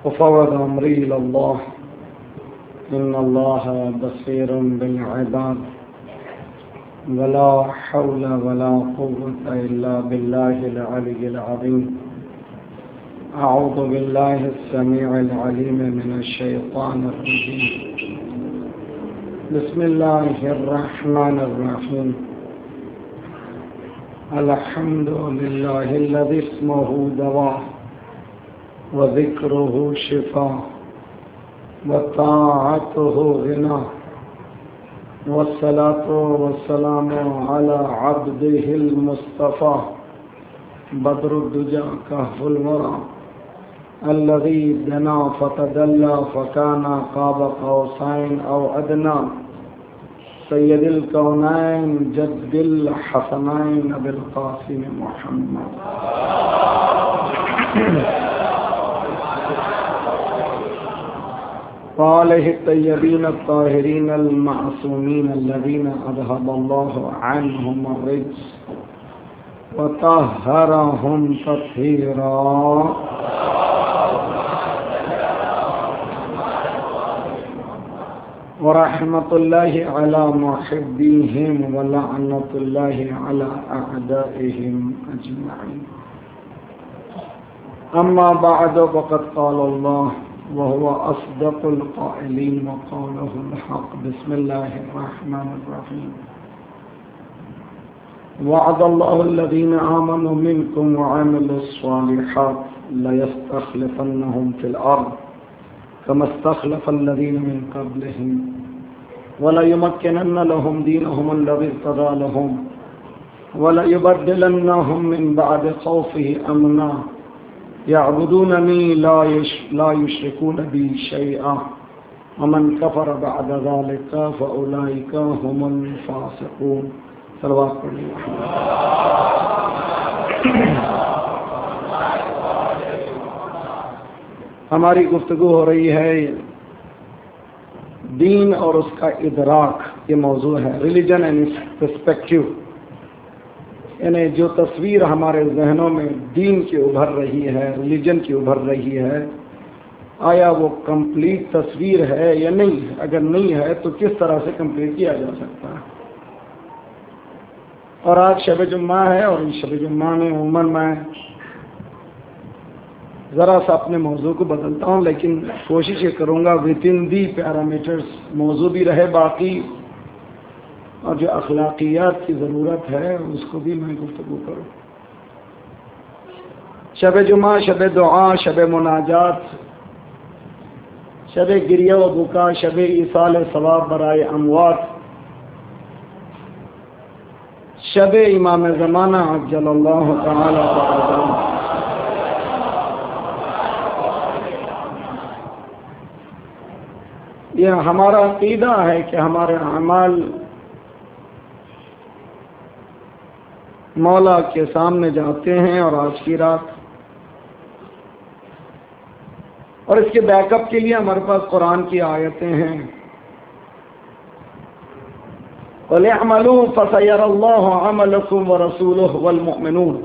وفوض أمري إلى الله إن الله بصير بالعباد ولا حول ولا قوة إلا بالله العلي العظيم أعوذ بالله السميع العليم من الشيطان الرجيم بسم الله الرحمن الرحيم الحمد لله الذي اسمه دواء وذكره شفاء وطاعته غنى والصلاة والسلام على عبده المصطفى بدر الدجى كهف الورى الذي دنا فتدلى فكان قاب قوسين أو أدنى سيد الكونين جد الحسنين أبي القاسم محمد وآله الطيبين الطاهرين المعصومين الذين أذهب الله عنهم الرجس وطهرهم تطهيرا ورحمة الله على محبيهم ولعنة الله على أعدائهم أجمعين أما بعد فقد قال الله وهو أصدق القائلين وقوله الحق بسم الله الرحمن الرحيم وعد الله الذين آمنوا منكم وعملوا الصالحات ليستخلفنهم في الأرض كما استخلف الذين من قبلهم وليمكنن لهم دينهم الذي ارتضى لهم وليبدلنهم من بعد خوفه أمنا يعبدونني لا يشركون بي شيئا ومن كفر بعد ذلك فأولئك هم الفاسقون صلوات اللہ. ہماری گفتگو ہو رہی ہے دین اور اس کا ادراک، یہ موضوع ہے ریلیجن اینڈ اٹس پرسپیکٹو، یعنی جو تصویر ہمارے ذہنوں میں دین کی ابھر رہی ہے، ریلیجن کی ابھر رہی ہے، آیا وہ کمپلیٹ تصویر ہے یا نہیں؟ اگر نہیں ہے تو کس طرح سے کمپلیٹ کیا جا سکتا ہے؟ اور آج شب جمعہ ہے، اور اس شب جمعہ میں عموماً میں ذرا سا اپنے موضوع کو بدلتا ہوں، لیکن کوشش یہ کروں گا ود ان دی پیرامیٹرز موضوع بھی رہے باقی، اور جو اخلاقیات کی ضرورت ہے اس کو بھی میں گفتگو کروں. شب جمعہ، شب دعا، شب مناجات، شب گریہ و بکا، شب ایصال ثواب برائے اموات، شب امام زمانہ عجل اللہ تعالی تعالی. یہ ہمارا عقیدہ ہے کہ ہمارے اعمال مولا کے سامنے جاتے ہیں، اور آج کی رات، اور اس کے بیک اپ کے لیے ہمارے پاس قرآن کی آیتیں ہیں. وَلْيَعْمَلُوا فَسَيَرَ اللَّهُ عَمَلَكُمْ وَرَسُولُهُ وَالْمُؤْمِنُونَ.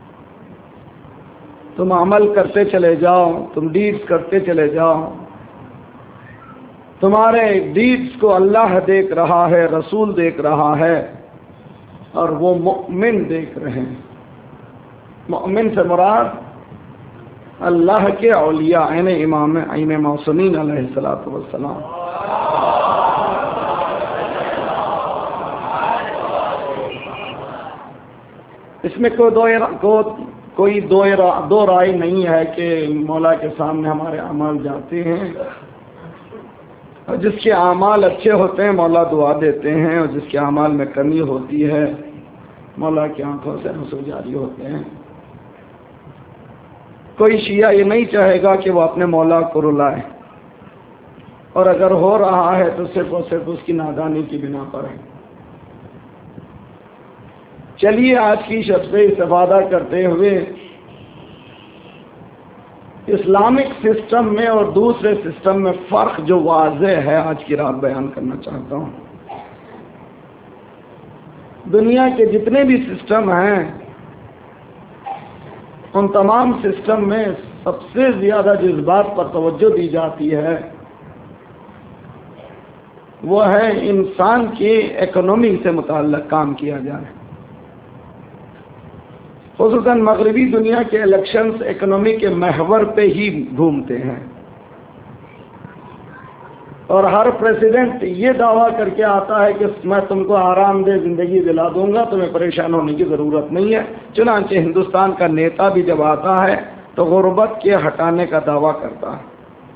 تم عمل کرتے چلے جاؤ، تم ڈیڈز کرتے چلے جاؤ، تمہارے ڈیڈز کو اللہ دیکھ رہا ہے، رسول دیکھ رہا ہے، اور وہ مؤمن دیکھ رہے ہیں. مؤمن سے مراد اللہ کے اولیاء یعنی امام معصومین علیہ الصلوۃ والسلام. اس میں کوئی دو رائے نہیں ہے کہ مولا کے سامنے ہمارے اعمال جاتے ہیں، اور جس کے اعمال اچھے ہوتے ہیں مولا دعا دیتے ہیں، اور جس کے اعمال میں کمی ہوتی ہے مولا کی آنکھوں سے آنسو جاری ہوتے ہیں. کوئی شیعہ یہ نہیں چاہے گا کہ وہ اپنے مولا کو رلائے، اور اگر ہو رہا ہے تو صرف اور صرف اس کی نادانی کی بنا پر ہے. چلیے آج کی شب سے استفادہ کرتے ہوئے اسلامک سسٹم میں اور دوسرے سسٹم میں فرق جو واضح ہے آج کی رات بیان کرنا چاہتا ہوں. دنیا کے جتنے بھی سسٹم ہیں ان تمام سسٹم میں سب سے زیادہ جس بات پر توجہ دی جاتی ہے وہ ہے انسان کی اکنومی سے متعلق کام کیا جائے. خصوصاً مغربی دنیا کے الیکشنز اکنومی کے محور پہ ہی گھومتے ہیں، اور ہر پریزیڈنٹ یہ دعویٰ کر کے آتا ہے کہ میں تم کو آرام دہ زندگی دلا دوں گا، تمہیں پریشان ہونے کی ضرورت نہیں ہے. چنانچہ ہندوستان کا نیتا بھی جب آتا ہے تو غربت کے ہٹانے کا دعویٰ کرتا ہے.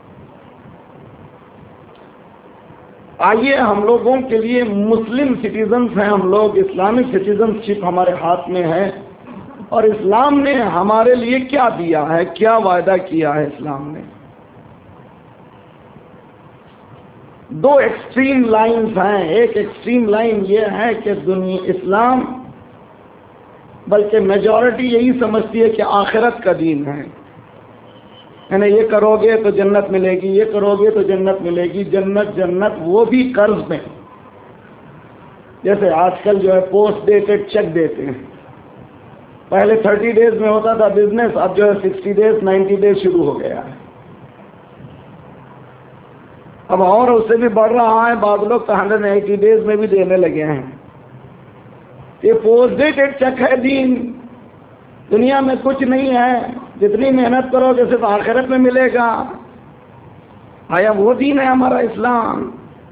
آئیے ہم لوگوں کے لیے مسلم سٹیزنز ہیں، ہم لوگ اسلامک سٹیزن شپ ہمارے ہاتھ میں ہے، اور اسلام نے ہمارے لیے کیا دیا ہے، کیا وعدہ کیا ہے اسلام نے. دو ایکسٹریم لائنز ہیں. ایک ایکسٹریم لائن یہ ہے کہ اسلام بلکہ میجورٹی یہی سمجھتی ہے کہ آخرت کا دین ہے، یعنی یہ کرو گے تو جنت ملے گی، یہ کرو گے تو جنت ملے گی. جنت وہ بھی قرض میں. جیسے آج کل جو ہے پوسٹ ڈیٹڈ چیک دیتے ہیں. پہلے 30 ڈیز میں ہوتا تھا بزنس، اب جو ہے 60 ڈیز 90 ڈیز شروع ہو گیا ہے. اب اور اس سے بھی بڑھ رہا ہے، بعض لوگ تو 180 ڈیز میں بھی دینے لگے ہیں. یہ پوسٹ ڈیٹڈ چیک ہے دین. دنیا میں کچھ نہیں ہے، جتنی محنت کرو گے صرف آخرت میں ملے گا. آیا وہ دین ہے ہمارا اسلام؟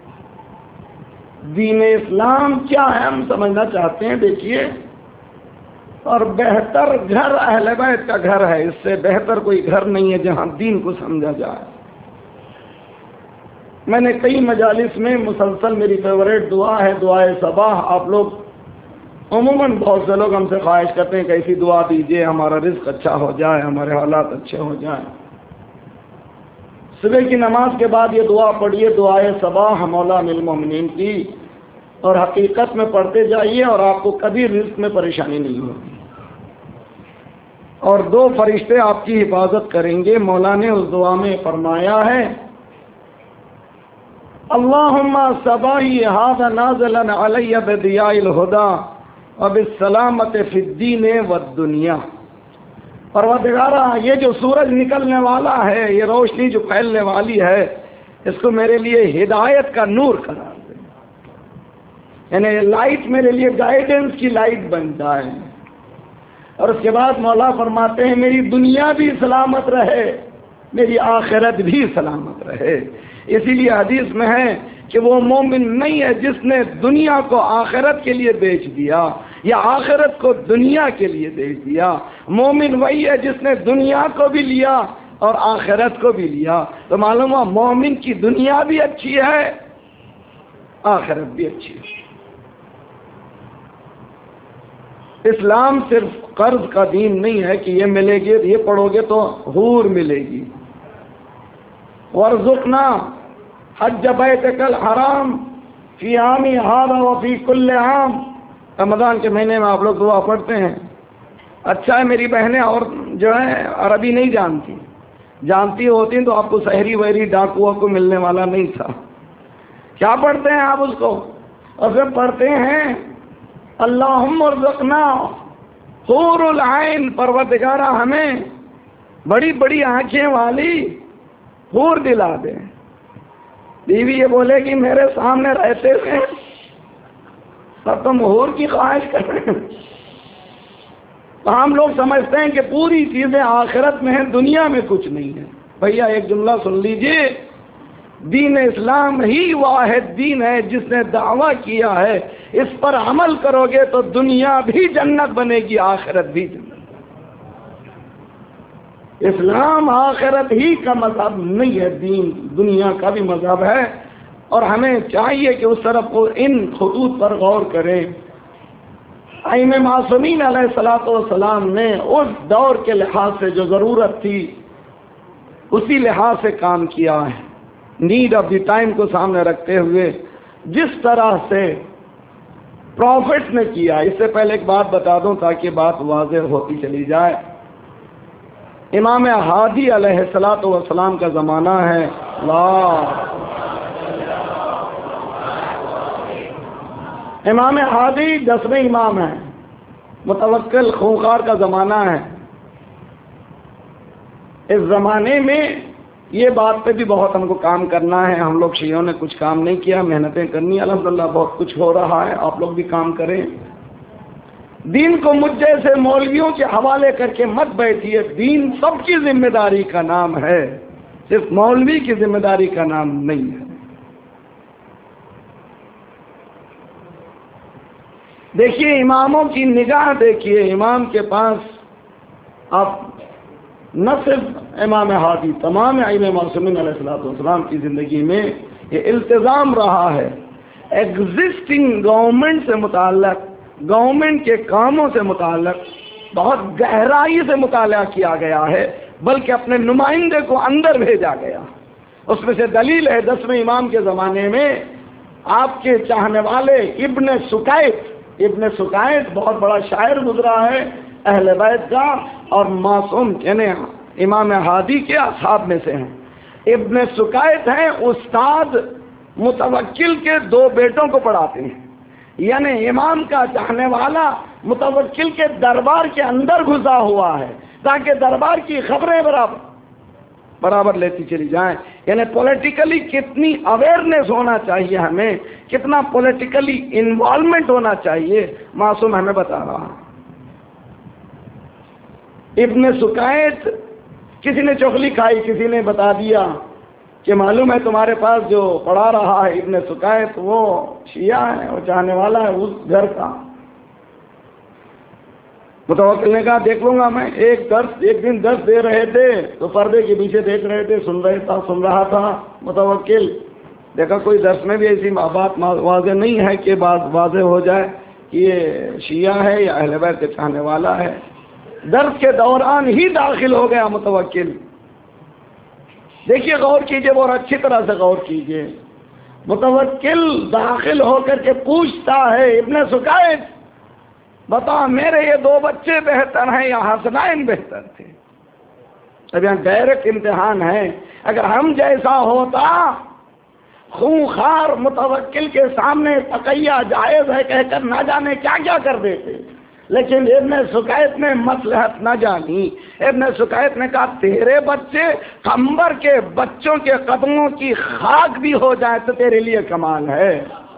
دین اسلام کیا ہے ہم سمجھنا چاہتے ہیں. دیکھیے، اور بہتر گھر اہل بیت کا گھر ہے، اس سے بہتر کوئی گھر نہیں ہے جہاں دین کو سمجھا جائے. میں نے کئی مجالس میں مسلسل میری فیوریٹ دعا ہے دعائے صباح. آپ لوگ عموماً بہت سے لوگ ہم سے خواہش کرتے ہیں کہ ایسی دعا دیجیے ہمارا رزق اچھا ہو جائے، ہمارے حالات اچھے ہو جائیں. صبح کی نماز کے بعد یہ دعا پڑھیے، دعائے صباح مولا للمؤمنین کی، اور حقیقت میں پڑھتے جائیے اور آپ کو کبھی رزق میں پریشانی نہیں ہوگی. اور 2 فرشتے آپ کی حفاظت کریں گے. مولا نے اس دعا میں فرمایا ہے اللہم صباحی ھذا نازلا علی بدیاء الہدی وبالسلامۃ فی الدین والدنیا. پروردگارا، یہ جو سورج نکلنے والا ہے، یہ روشنی جو پھیلنے والی ہے، اس کو میرے لیے ہدایت کا نور قرار دے، یعنی لائٹ میرے لیے گائیڈنس کی لائٹ بن جائے. اور اس کے بعد مولا فرماتے ہیں میری دنیا بھی سلامت رہے، میری آخرت بھی سلامت رہے. اسی لیے حدیث میں ہے کہ وہ مومن نہیں ہے جس نے دنیا کو آخرت کے لیے بیچ دیا یا آخرت کو دنیا کے لیے بیچ دیا. مومن وہی ہے جس نے دنیا کو بھی لیا اور آخرت کو بھی لیا. تو معلوم ہوا مومن کی دنیا بھی اچھی ہے، آخرت بھی اچھی ہے. اسلام صرف قرض کا دین نہیں ہے کہ یہ ملے گی، یہ پڑھو گے تو حور ملے گی. وارزقنا حج بیتک الحرام فی عامی ھذا وفی کل عام. رمضان کے مہینے میں آپ لوگ دعا پڑھتے ہیں. اچھا ہے میری بہنیں اور جو ہے عربی نہیں جانتی ہوتی تو آپ کو سحری وحری ڈاکوؤں کو ملنے والا نہیں تھا. کیا پڑھتے ہیں آپ اس کو؟ اور پھر پڑھتے ہیں اللہم ارزقنا حور العین. پروردگارا ہمیں بڑی بڑی آنکھیں والی حور دلا دے. بیوی یہ بولے گی میرے سامنے رہتے تھے اور تم حور کی خواہش کر رہے ہیں. ہم لوگ سمجھتے ہیں کہ پوری چیزیں آخرت میں ہیں، دنیا میں کچھ نہیں ہے. بھیا ایک جملہ سن لیجئے، دین اسلام ہی واحد دین ہے جس نے دعویٰ کیا ہے اس پر عمل کرو گے تو دنیا بھی جنت بنے گی، آخرت بھی جنت. اسلام آخرت ہی کا مذہب نہیں ہے، دین دنیا کا بھی مذہب ہے. اور ہمیں چاہیے کہ اس طرف ان خطوط پر غور کریں. ائمہ معصومین علیہ الصلوۃ والسلام نے اس دور کے لحاظ سے جو ضرورت تھی اسی لحاظ سے کام کیا ہے. نیڈ آف دی ٹائم کو سامنے رکھتے ہوئے جس طرح سے پروفٹس نے کیا. اس سے پہلے ایک بات بتا دوں تاکہ بات واضح ہوتی چلی جائے. امام ہادی علیہ الصلوۃ والسلام کا زمانہ ہے. امام ہادی 10ویں امام ہیں. متوکل خونخوار کا زمانہ ہے. اس زمانے میں یہ بات پہ بھی بہت ہم کو کام کرنا ہے. ہم لوگ شیعوں نے کچھ کام نہیں کیا، محنتیں کرنی. الحمدللہ بہت کچھ ہو رہا ہے، آپ لوگ بھی کام کریں. دین کو مجھ جیسے مولویوں کے حوالے کر کے مت بیٹھیے. دین سب کی ذمہ داری کا نام ہے، صرف مولوی کی ذمہ داری کا نام نہیں ہے. دیکھیے اماموں کی نگاہ دیکھیے. امام کے پاس آپ نہ صرف امام ہادی، تمام ائمہ معصومین علیہ السلام کی زندگی میں یہ التزام رہا ہے. ایگزسٹنگ گورنمنٹ سے متعلق، گورنمنٹ کے کاموں سے متعلق بہت گہرائی سے مطالعہ کیا گیا ہے، بلکہ اپنے نمائندے کو اندر بھیجا گیا. اس میں سے دلیل ہے 10ویں امام کے زمانے میں آپ کے چاہنے والے ابن سکائت بہت بڑا شاعر گزرا ہے اہل بیت کا، اور معصوم یعنی امام ہادی کے اصحاب میں سے ہیں. ابن سکائت ہیں استاد متوکل کے 2 بیٹوں کو پڑھاتے ہیں. یعنی امام کا چاہنے والا متوکل کے دربار کے اندر گھسا ہوا ہے تاکہ دربار کی خبریں برابر لیتی چلی جائیں. یعنی پولیٹیکلی کتنی اویئرنیس ہونا چاہیے، ہمیں کتنا پولیٹیکلی انوالومنٹ ہونا چاہیے، معصوم ہمیں بتا رہا. ابن سکائت، کسی نے چغلی کھائی، کسی نے بتا دیا کہ معلوم ہے تمہارے پاس جو پڑھا رہا ہے ابن سکائت وہ شیعہ ہے، وہ چاہنے والا ہے اس گھر کا. متوکل نے کہا دیکھ لوں گا میں. ایک دن درس دے رہے تھے تو پردے کے پیچھے دیکھ رہے تھے، سن رہا تھا متوکل. دیکھا کوئی درس میں بھی ایسی بات واضح نہیں ہے کہ بات واضح ہو جائے کہ یہ شیعہ ہے یا اہل بیت کے چاہنے والا ہے. درس کے دوران ہی داخل ہو گیا متوکل. دیکھیے غور کیجئے، اور اچھی طرح سے غور کیجئے. متوکل داخل ہو کر کے پوچھتا ہے ابن سکائت بتا میرے یہ 2 بچے بہتر ہیں یا حسنین بہتر تھے؟ اب یہاں ڈائریکٹ امتحان ہے. اگر ہم جیسا ہوتا خونخوار متوکل کے سامنے تقیہ جائز ہے کہہ کر نہ جانے کیا کیا کر دیتے. لیکن ابن سکائت نے مصلحت نہ جانی. ابن سکائت نے کہا تیرے بچے قمبر کے بچوں کے قدموں کی خاک بھی ہو جائے تو تیرے لیے کمال ہے.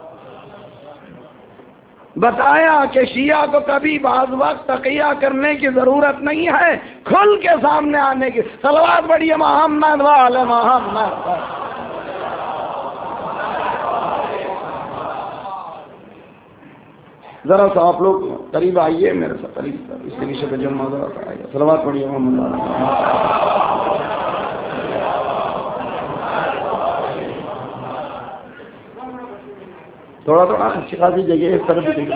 بتایا کہ شیعہ کو کبھی بعض وقت تقیہ کرنے کی ضرورت نہیں ہے، کھل کے سامنے آنے کی. صلوات پڑھیے محمد وعلی محمد. ذرا سا آپ لوگ قریب آئیے میرے ساتھ، قریب اس کے پیچھے پہ جمع ذرا سا آئیے. صلوات پڑھیے محمد وعلی محمد. تھوڑا اچھی خاصی جگہ اس طرف سے.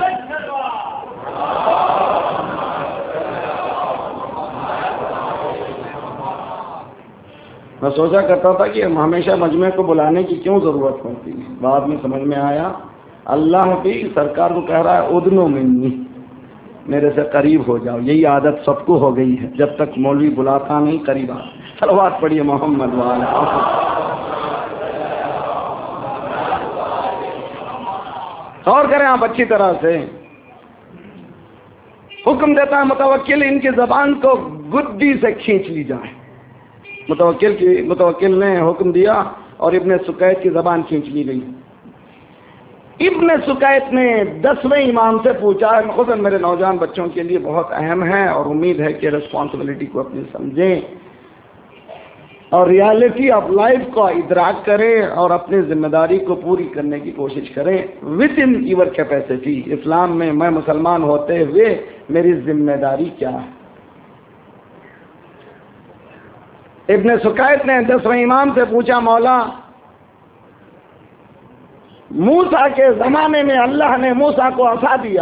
میں سوچا کرتا تھا کہ ہمیشہ مجمع کو بلانے کی کیوں ضرورت پڑتی ہے. بعد میں سمجھ میں آیا اللہ بھی سرکار کو کہہ رہا ہے ادنو منی، میرے سے قریب ہو جاؤ. یہی عادت سب کو ہو گئی ہے، جب تک مولوی بلاتا نہیں قریب آ. صلوات پڑھیے محمد وعلی محمد. اور کریں آپ اچھی طرح سے. حکم دیتا ہے متوکل ان کی زبان کو گدی سے کھینچ لی جائے. متوکل نے حکم دیا اور ابن سکائت کی زبان کھینچ لی گئی. ابن سکائت نے 10ویں امام سے پوچھا ہے، خود میرے نوجوان بچوں کے لیے بہت اہم ہے اور امید ہے کہ رسپانسبلٹی کو اپنی سمجھیں اور ریالٹی آف لائف کو ادراک کریں اور اپنی ذمہ داری کو پوری کرنے کی کوشش کریں ود ان یور کیپیسٹی. اسلام میں میں مسلمان ہوتے ہوئے میری ذمہ داری کیا ہے. ابن سکائت نے 10ویں امام سے پوچھا مولا موسیٰ کے زمانے میں اللہ نے موسیٰ کو عصا دیا،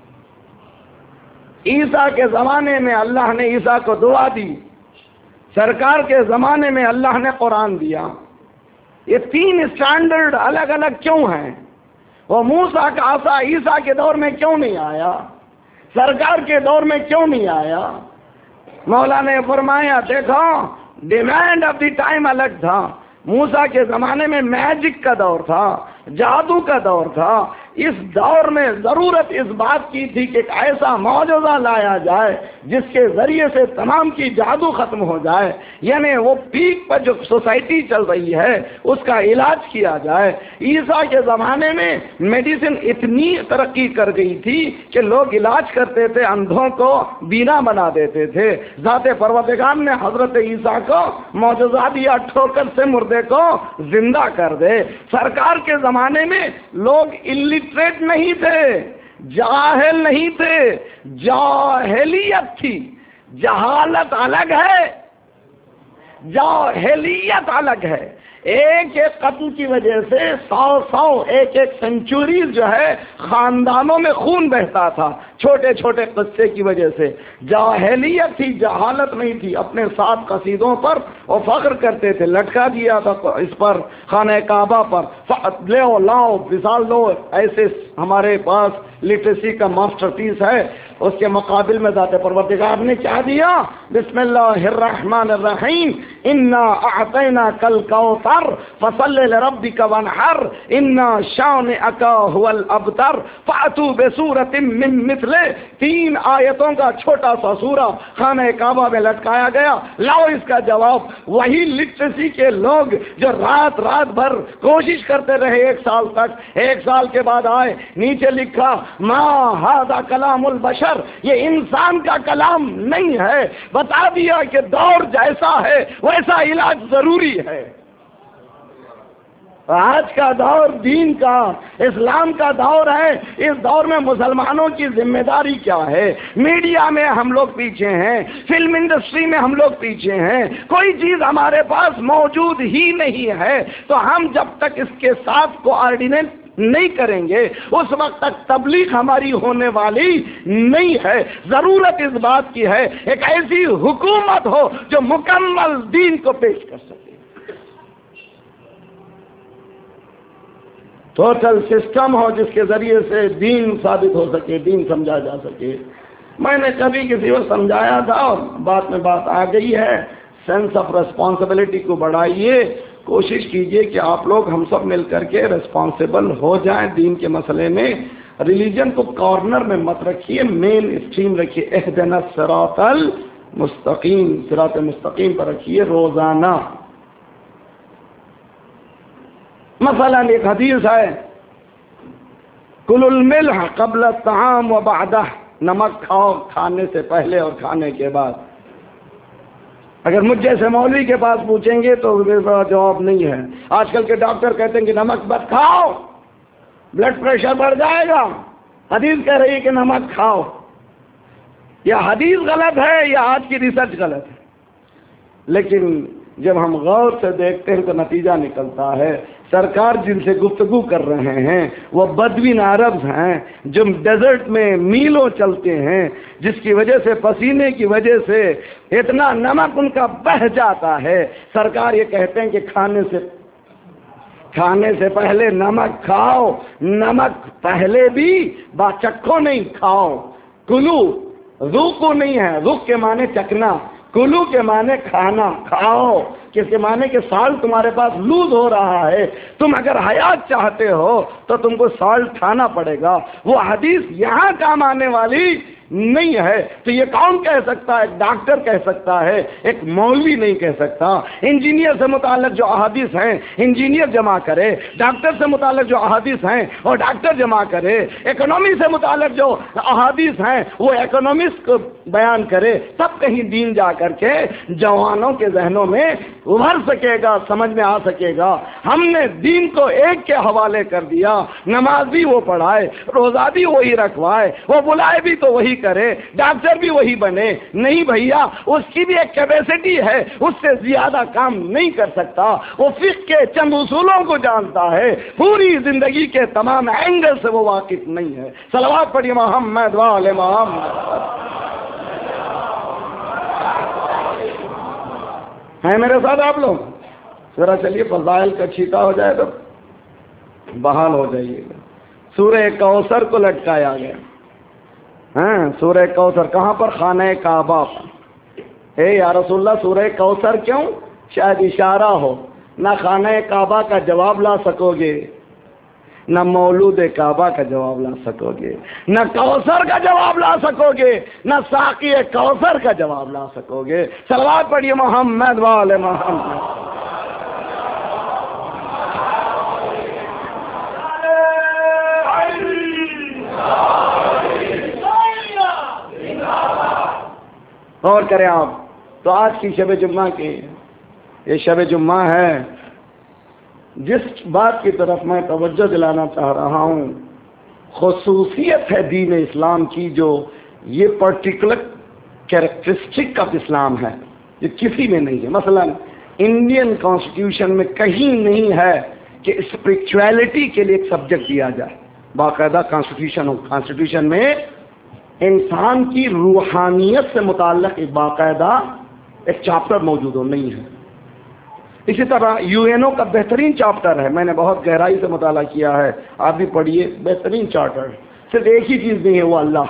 عیسیٰ کے زمانے میں اللہ نے عیسیٰ کو دعا دی، سرکار کے زمانے میں اللہ نے قرآن دیا. یہ 3 اسٹینڈرڈ الگ الگ کیوں ہیں؟ وہ موسیٰ کا عصا عیسیٰ کے دور میں کیوں نہیں آیا؟ سرکار کے دور میں کیوں نہیں آیا؟ مولا نے فرمایا دیکھو ڈیمانڈ آف دی ٹائم الگ تھا. موسیٰ کے زمانے میں میجک کا دور تھا، جادو کا دور تھا. اس دور میں ضرورت اس بات کی تھی کہ ایک ایسا معجزہ لایا جائے جس کے ذریعے سے تمام کی جادو ختم ہو جائے، یعنی وہ پیک پر جو سوسائٹی چل رہی ہے اس کا علاج کیا جائے۔ عیسیٰ کے زمانے میں میڈیسن اتنی ترقی کر گئی تھی کہ لوگ علاج کرتے تھے، اندھوں کو بینا بنا دیتے تھے۔ ذات پروردگار نے حضرت عیسیٰ کو معجزہ دیا، ٹھوکر سے مردے کو زندہ کر دے۔ سرکار کے زمانے میں لوگ الٹریٹ نہیں تھے، جاہل نہیں تھے، جاہلیت تھی۔ جہالت الگ ہے، جاہلیت الگ ہے۔ ایک ایک قتل کی وجہ سے ایک سینچوریز جو ہے خاندانوں میں خون بہتا تھا، چھوٹے چھوٹے قصے کی وجہ سے۔ جاہلیت تھی، جہالت نہیں تھی۔ اپنے 7 قصیدوں پر وہ فخر کرتے تھے، لٹکا دیا تھا اس پر، خانہ کعبہ پر، لو لاؤ مثال دو۔ ایسے ہمارے پاس لٹریسی کا ماسٹر پیس ہے۔ اس کے مقابل میں ذات پروردگار نے کیا دیا؟ بسم اللہ الرحمن الرحیم، انا اعطیناک الکوثر فصل لربک وانحر ان شانئک هو الابتر فاتوا بسورۃ من مثلہ۔ 3 آیتوں کا چھوٹا سا سورہ خانہ کعبہ میں لٹکایا گیا۔ لاؤ اس کا جواب۔ وہی لٹریسی کے لوگ جو رات بھر کوشش کرتے رہے 1 سال تک، 1 سال کے بعد آئے، نیچے لکھا ما ھذا کلام البشر، یہ انسان کا کلام نہیں ہے۔ بتا دیا کہ دور جیسا ہے ویسا علاج ضروری ہے۔ آج کا دور دین کا، اسلام کا دور ہے۔ اس دور میں مسلمانوں کی ذمہ داری کیا ہے؟ میڈیا میں ہم لوگ پیچھے ہیں، فلم انڈسٹری میں ہم لوگ پیچھے ہیں، کوئی چیز ہمارے پاس موجود ہی نہیں ہے۔ تو ہم جب تک اس کے ساتھ کوآرڈینیٹ نہیں کریں گے اس وقت تک تبلیغ ہماری ہونے والی نہیں ہے۔ ضرورت اس بات کی ہے ایک ایسی حکومت ہو جو مکمل دین کو پیش کر سکے، ٹوٹل سسٹم ہو جس کے ذریعے سے دین ثابت ہو سکے، دین سمجھا جا سکے۔ میں نے کبھی کسی کو سمجھایا تھا اور بات میں بات آ گئی ہے، سینس آف ریسپانسبلٹی کو بڑھائیے، کوشش کیجئے کہ آپ لوگ ہم سب مل کر کے ریسپانسبل ہو جائیں دین کے مسئلے میں۔ ریلیجن کو کارنر میں مت رکھیے، مین اسٹریم رکھیے، اہدنا الصراط المستقیم، صراط مستقیم پر رکھیے روزانہ۔ مثلا ایک حدیث ہے، کل الملح قبل الطعام وبعدہ، نمک کھاؤ کھانے سے پہلے اور کھانے کے بعد۔ اگر مجھ جیسے مولوی کے پاس پوچھیں گے تو میرا جواب نہیں ہے۔ آج کل کے ڈاکٹر کہتے ہیں کہ نمک مت کھاؤ، بلڈ پریشر بڑھ جائے گا۔ حدیث کہہ رہی ہے کہ نمک کھاؤ۔ یا حدیث غلط ہے یا آج کی ریسرچ غلط ہے، لیکن جب ہم غور سے دیکھتے ہیں تو نتیجہ نکلتا ہے سرکار جن سے گفتگو کر رہے ہیں وہ بدوین عرب ہیں جو ڈیزرٹ میں میلوں چلتے ہیں، جس کی وجہ سے پسینے کی وجہ سے اتنا نمک ان کا بہہ جاتا ہے۔ سرکار یہ کہتے ہیں کہ کھانے سے پہلے نمک کھاؤ، نمک پہلے بھی چکھو نہیں کھاؤ، کلو، ذوقو نہیں ہے، ذوق کے معنی چکنا، کلو کے معنی کھانا، کھاؤ، کس کے معنی کہ سالٹ تمہارے پاس لوز ہو رہا ہے، تم اگر حیات چاہتے ہو تو تم کو سالٹ کھانا پڑے گا۔ وہ حدیث یہاں کام آنے والی نہیں ہے۔ تو یہ کون کہہ سکتا ہے؟ ایک ڈاکٹر کہہ سکتا ہے، ایک مولوی نہیں کہہ سکتا۔ انجینئر سے متعلق جو احادیث ہیں انجینئر جمع کرے، ڈاکٹر سے متعلق جو احادیث ہیں اور ڈاکٹر جمع کرے، اکنومی سے متعلق جو احادیث ہیں وہ اکنومسٹ کو بیان کرے، تب کہیں دین جا کر کے جوانوں کے ذہنوں میں ابھر سکے گا، سمجھ میں آ سکے گا۔ ہم نے دین کو ایک کے حوالے کر دیا، نماز بھی وہ پڑھائے، روزہ بھی وہی رکھوائے، وہ بلائے بھی تو وہی کرے، ڈاکٹر بھی وہی بنے۔ نہیں بھیا، اس کی بھی ایک کیپیسٹی ہے، اس سے زیادہ کام نہیں کر سکتا۔ وہ فقہ کے چند اصولوں کو جانتا ہے، پوری زندگی کے تمام اینگل سے وہ واقف نہیں ہے۔ صلوات پڑھیے محمد وآل محمد۔ ہیں میرے ساتھ آپ لوگ؟ ذرا چلیے فضائل کا چھیٹا ہو جائے تو بحال ہو جائیے گا۔ سورہ کوثر کو لٹکایا گیا، ہاں سورہ کوثر کہاں پر؟ خانہ کعبہ پر۔ اے یا رسول اللہ سورہ کوثر کیوں؟ شاید اشارہ ہو، نہ خانہ کعبہ کا جواب لا سکو گے، نہ مولود کعبہ کا جواب لا سکو گے، نہ کوثر کا جواب لا سکو گے، نہ ساقی کوثر کا جواب لا سکو گے۔ صلوات پڑھیے محمد وآل محمد۔ اور کریں آپ تو آج کی شب جمعہ کی یہ شب جمعہ ہے، جس بات کی طرف میں توجہ دلانا چاہ رہا ہوں، خصوصیت ہے دین اسلام کی، جو یہ پرٹیکولر کیریکٹرسٹک آف اسلام ہے، یہ کسی میں نہیں ہے۔ مثلا انڈین کانسٹیٹیوشن میں کہیں نہیں ہے کہ اسپرچویلٹی کے لیے ایک سبجیکٹ دیا جائے، باقاعدہ کانسٹیٹیوشن ہو، کانسٹیٹیوشن میں انسان کی روحانیت سے متعلق ایک باقاعدہ ایک چاپٹر موجود ہو، نہیں ہے۔ اسی طرح یو این او کا بہترین چاپٹر ہے، میں نے بہت گہرائی سے مطالعہ کیا ہے، آپ بھی پڑھیے، بہترین چاپٹر، صرف ایک ہی چیز نہیں ہے، وہ اللہ،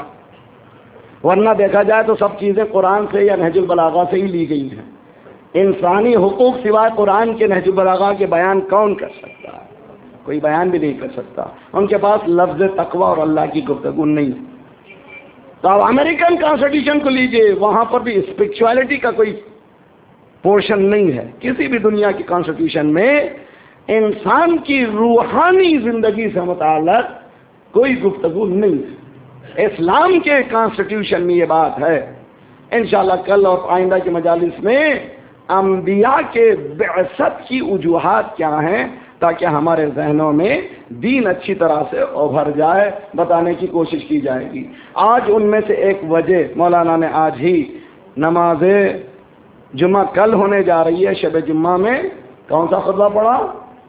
ورنہ دیکھا جائے تو سب چیزیں قرآن سے یا نہج البلاغہ سے ہی لی گئی ہیں۔ انسانی حقوق سوائے قرآن کے نہج البلاغہ کے بیان کون کر سکتا ہے؟ کوئی بیان بھی نہیں کر سکتا، ان کے پاس لفظ تقوی اور اللہ کی گفتگو نہیں۔ تو آپ امریکن کانسٹیٹیوشن کو لیجئے، وہاں پر بھی اسپرچویلٹی کا کوئی پورشن نہیں ہے۔ کسی بھی دنیا کی کانسٹیٹیوشن میں انسان کی روحانی زندگی سے متعلق کوئی گفتگو نہیں ہے۔ اسلام کے کانسٹیٹیوشن میں یہ بات ہے۔ انشاءاللہ کل اور آئندہ کی مجالس میں انبیاء کے بعثت کی وجوہات کیا ہیں، تاکہ ہمارے ذہنوں میں دین اچھی طرح سے ابھر جائے، بتانے کی کوشش کی جائے گی۔ آج ان میں سے ایک وجہ مولانا نے آج ہی نماز جمعہ کل ہونے جا رہی ہے، شب جمعہ میں کون سا خطبہ پڑھا،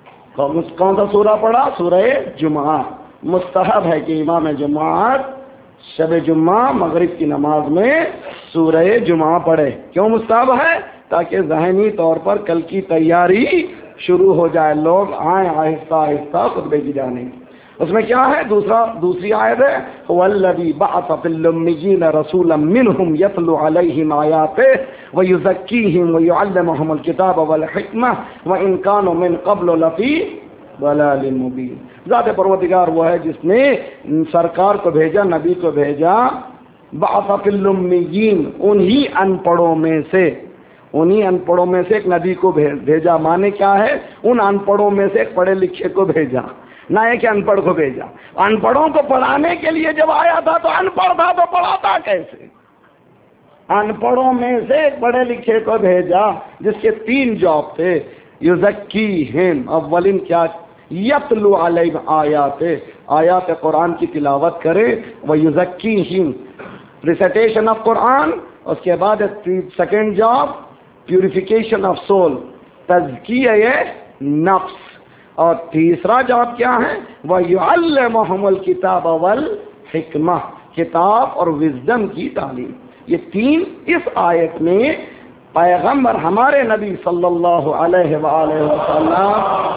کون سا سورہ پڑھا؟ سورہ جمعہ۔ مستحب ہے کہ امام جماعت شب جمعہ مغرب کی نماز میں سورہ جمعہ پڑھے۔ کیوں مستحب ہے؟ تاکہ ذہنی طور پر کل کی تیاری شروع ہو جائے، لوگ آئیں آہستہ آہستہ خطبے کی جانب۔ اس میں کیا ہے؟ دوسری آیت ہے، وَالَّذِي بَعَثَ فِي الْأُمِّيِّينَ رَسُولًا مِّنْهُمْ يَتْلُو عَلَيْهِمْ آيَاتِهِ وَيُزَكِّيهِمْ وَيُعَلِّمُهُمُ الْكِتَابَ وَالْحِكْمَةَ وَإِنْ كَانُوا مِنْ قَبْلُ لَفِي ضَلَالٍ مُبِينٍ۔ ذات پروردگار وہ ہے جس نے سرکار کو بھیجا، نبی کو بھیجا، بَعَثَ فِي الْأُمِّيِّينَ، انہی ان پڑھوں میں سے، انہی ان پڑھوں میں سے ایک نبی کو بھیجا۔ مانے کیا ہے؟ ان ان پڑھوں میں سے ایک پڑھے لکھے کو بھیجا، نہ ایک ان پڑھ کو بھیجا۔ ان پڑھوں کو پڑھانے کے لیے جب آیا تھا تو ان پڑھ تھا تو پڑھاتا کیسے؟ ان پڑھوں میں سے ایک پڑھے لکھے کو بھیجا جس کے 3 جاب تھے، یزکیہم، اولین کیا؟ یتلو علیہم آیات، آیات قرآن کی تلاوت کرے، ویزکیہم، ریسیٹیشن آف قرآن۔ اس کے بعد second job purification of soul, تزکیہ نفس، اور تیسرا جاب کیا ہے؟ وَيُعَلِّمُهُمُ الْكِتَابَ وَالْحِكْمَةَ، کتاب اور وزڈم کی تعلیم۔ یہ 3 اس آیت میں پیغمبر ہمارے نبی صلی اللہ علیہ وآلہ وسلم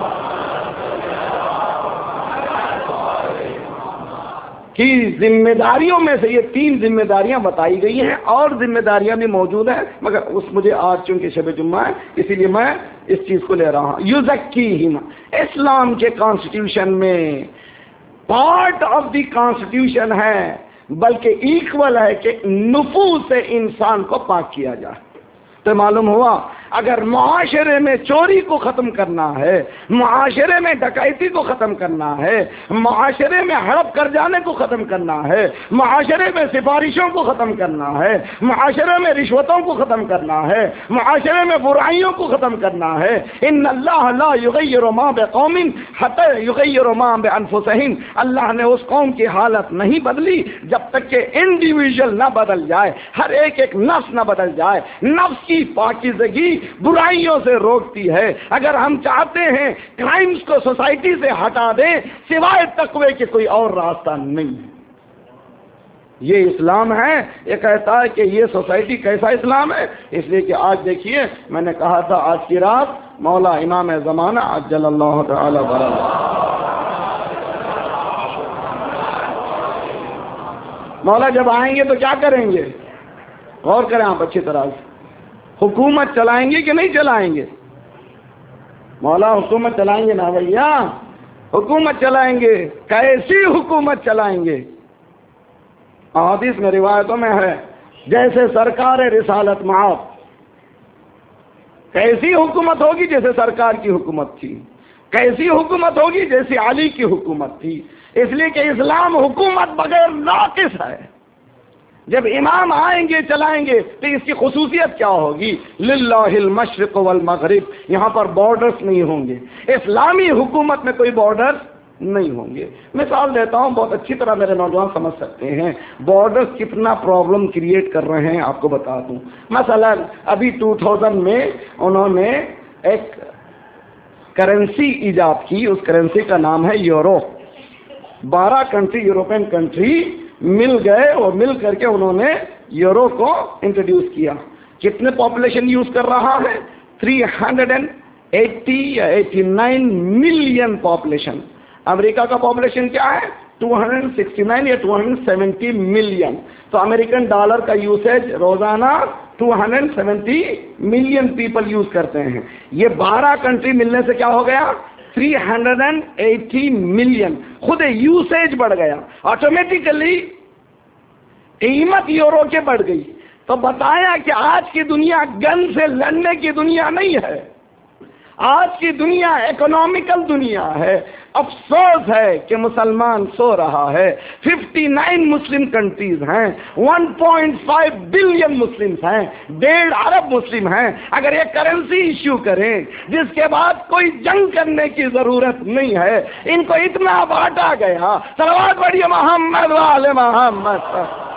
کی ذمہ داریوں میں سے یہ 3 ذمہ داریاں بتائی گئی ہیں، اور ذمہ داریاں بھی موجود ہیں، مگر مجھے آج چونکہ شب جمعہ ہے اسی لیے میں اس چیز کو لے رہا ہوں۔ یزکیہم، اسلام کے کانسٹیٹیوشن میں پارٹ آف دی کانسٹیٹیوشن ہے، بلکہ ایکول ہے کہ نفوس سے انسان کو پاک کیا جائے۔ تو معلوم ہوا اگر معاشرے میں چوری کو ختم کرنا ہے، معاشرے میں ڈکیتی کو ختم کرنا ہے، معاشرے میں ہڑپ کر جانے کو ختم کرنا ہے، معاشرے میں سفارشوں کو ختم کرنا ہے، معاشرے میں رشوتوں کو ختم کرنا ہے، معاشرے میں برائیوں کو ختم کرنا ہے، ان اللہ لا یغیر ما بقوم حتی یغیر ما بانفسہم، اللہ نے اس قوم کی حالت نہیں بدلی جب تک کہ انڈیویژل نہ بدل جائے، ہر ایک نفس نہ بدل جائے۔ نفس کی پاکیزگی برائیوں سے روکتی ہے۔ اگر ہم چاہتے ہیں کرائمز کو سوسائٹی سے ہٹا دیں، سوائے تقوی کے کوئی اور راستہ نہیں ہے۔ یہ اسلام ہے، یہ کہتا ہے کہ یہ سوسائٹی کیسا اسلام ہے، اس لیے کہ آج دیکھیے میں نے کہا تھا آج کی رات مولا امام زمانہ عجل اللہ تعالی برکاتہ، مولا جب آئیں گے تو کیا کریں گے؟ غور کریں آپ اچھی طرح سے، حکومت چلائیں گے کہ نہیں چلائیں گے؟ مولا حکومت چلائیں گے نا بھیا، حکومت چلائیں گے، کیسی حکومت چلائیں گے؟ احادیث میں روایتوں میں ہے جیسے سرکار رسالت معاف، کیسی حکومت ہوگی جیسے سرکار کی حکومت تھی، کیسی حکومت ہوگی جیسی علی کی حکومت تھی، اس لیے کہ اسلام حکومت بغیر ناقص ہے۔ جب امام آئیں گے چلائیں گے تو اس کی خصوصیت کیا ہوگی؟ للہ المشرق والمغرب، یہاں پر بارڈرز نہیں ہوں گے، اسلامی حکومت میں کوئی بارڈر نہیں ہوں گے۔ مثال دیتا ہوں، بہت اچھی طرح میرے نوجوان سمجھ سکتے ہیں بارڈرز کتنا پرابلم کریٹ کر رہے ہیں، آپ کو بتا دوں۔ مثلا ابھی 2000 میں انہوں نے ایک کرنسی ایجاد کی، اس کرنسی کا نام ہے یورو۔ 12 کنٹری، یورپین کنٹری مل گئے اور مل کر کے انہوں نے یورو کو انٹروڈیوس کیا۔ کتنے پاپولیشن یوز کر رہا ہے؟ 380 یا 89 ملین پاپولیشن۔ امریکہ کا پاپولیشن کیا ہے؟ 269 یا 270 ملین۔ تو امریکن ڈالر کا یوسیج روزانہ 270 ملین پیپل یوز کرتے ہیں۔ یہ 12 کنٹری ملنے سے کیا ہو گیا؟ 380 ملین۔ خود یوسیج بڑھ گیا، آٹومیٹیکلی قیمت یورو کے بڑھ گئی۔ تو بتایا کہ آج کی دنیا گن سے لڑنے کی دنیا نہیں ہے، آج کی دنیا اکنامیکل دنیا ہے۔ افسوس ہے کہ مسلمان سو رہا ہے۔ 59 مسلم کنٹریز ہیں، 1.5 بلین مسلمز ہیں، 1.5 ارب مسلم ہیں۔ اگر یہ کرنسی ایشو کریں جس کے بعد کوئی جنگ کرنے کی ضرورت نہیں ہے، ان کو اتنا بانٹا گیا، صلوات پڑھیے محمد وآل محمد۔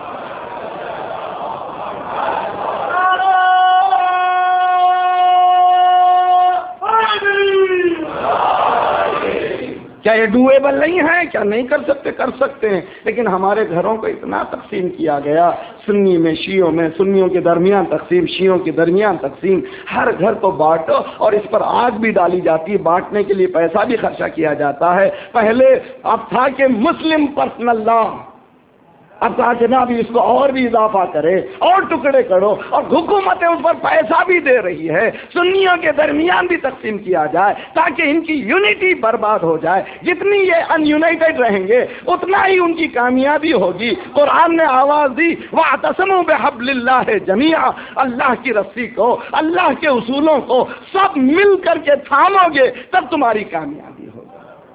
کیا یہ ڈویبل نہیں ہے؟ کیا نہیں کر سکتے؟ کر سکتے ہیں، لیکن ہمارے گھروں کو اتنا تقسیم کیا گیا، سنی میں، شیعوں میں، سنیوں کے درمیان تقسیم، شیعوں کے درمیان تقسیم، ہر گھر کو بانٹو اور اس پر آگ بھی ڈالی جاتی ہے، بانٹنے کے لیے پیسہ بھی خرچہ کیا جاتا ہے۔ پہلے اب تھا کہ مسلم پرسنل لا، اب کہا جناب اس کو اور بھی اضافہ کرے اور ٹکڑے کرو، اور حکومتیں اس پر پیسہ بھی دے رہی ہے، سنیوں کے درمیان بھی تقسیم کیا جائے تاکہ ان کی یونٹی برباد ہو جائے۔ جتنی یہ ان یونائٹڈ رہیں گے اتنا ہی ان کی کامیابی ہوگی۔ قرآن نے آواز دی وَاعْتَصِمُوا بِحَبْلِ اللَّهِ جَمِيعًا، اللہ کی رسی کو، اللہ کے اصولوں کو سب مل کر کے تھامو گے تب تمہاری کامیابی ہوگی۔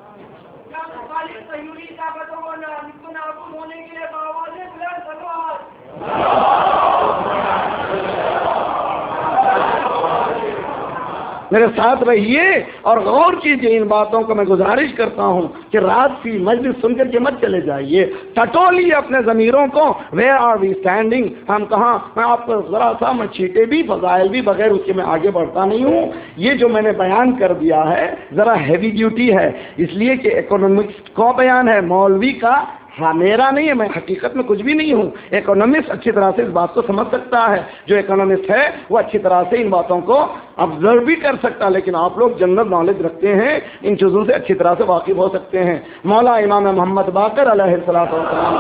میرے ساتھ رہیے اور غور کیجئے ان باتوں کو۔ میں گزارش کرتا ہوں کہ رات کی مجلس سن کر کے مت چلے جائیے، ٹٹولیے اپنے ضمیروں کو۔ ویئر آر وی اسٹینڈنگ، ہم کہاں؟ میں آپ کو ذرا سا میں چھیٹے بھی فضائل بھی بغیر اس کے میں آگے بڑھتا نہیں ہوں۔ یہ جو میں نے بیان کر دیا ہے ذرا ہیوی ڈیوٹی ہے، اس لیے کہ اکنامکس کا بیان ہے، مولوی کا ہاں میرا نہیں ہے، میں حقیقت میں کچھ بھی نہیں ہوں۔ اکنامسٹ اچھی طرح سے اس بات کو سمجھ سکتا ہے، جو اکنامسٹ ہے وہ اچھی طرح سے ان باتوں کو آبزرو بھی کر سکتا، لیکن آپ لوگ جنرل نالج رکھتے ہیں، ان چیزوں سے اچھی طرح سے واقف ہو سکتے ہیں۔ مولا امام محمد باقر علیہ الصلوۃ والسلام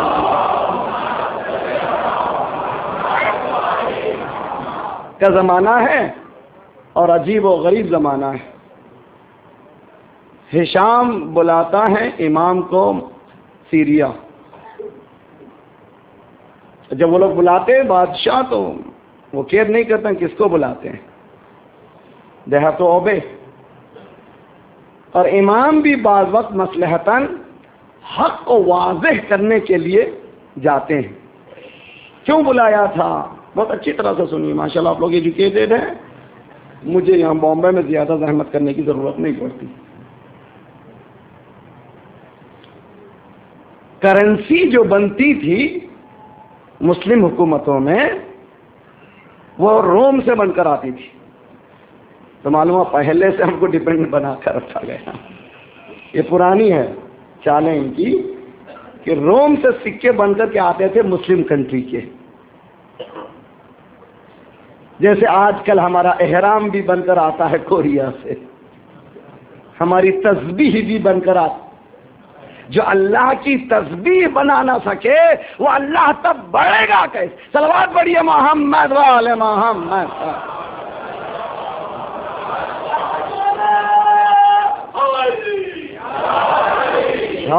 کا زمانہ ہے اور عجیب و غریب زمانہ ہے۔ ہشام بلاتا ہے امام کو سیریا، جب وہ لوگ بلاتے ہیں بادشاہ تو وہ کیئر نہیں کرتے ہیں کس کو بلاتے ہیں، دے ہیو ٹو اوبے۔ اور امام بھی بعض وقت مصلحتاً حق کو واضح کرنے کے لیے جاتے ہیں۔ کیوں بلایا تھا؟ بہت اچھی طرح سے سنیے، ماشاءاللہ آپ لوگ ایجوکیٹڈ ہیں، مجھے یہاں بامبے میں زیادہ زحمت کرنے کی ضرورت نہیں پڑتی۔ کرنسی جو بنتی تھی مسلم حکومتوں میں وہ روم سے بن کر آتی تھی، تو معلوم ہے پہلے سے ہم کو ڈیپینڈ بنا کر رکھا گیا۔ یہ پرانی ہے چالیں ان کی کہ روم سے سکے بن کر کے آتے تھے مسلم کنٹری کے، جیسے آج کل ہمارا احرام بھی بن کر آتا ہے کوریا سے، ہماری تسبیح بھی بن کر آتی۔ جو اللہ کی تسبیح بنا نہ سکے وہ اللہ تب بڑھے گا کیسے؟ صلوات پڑھیے محمد وآل محمد۔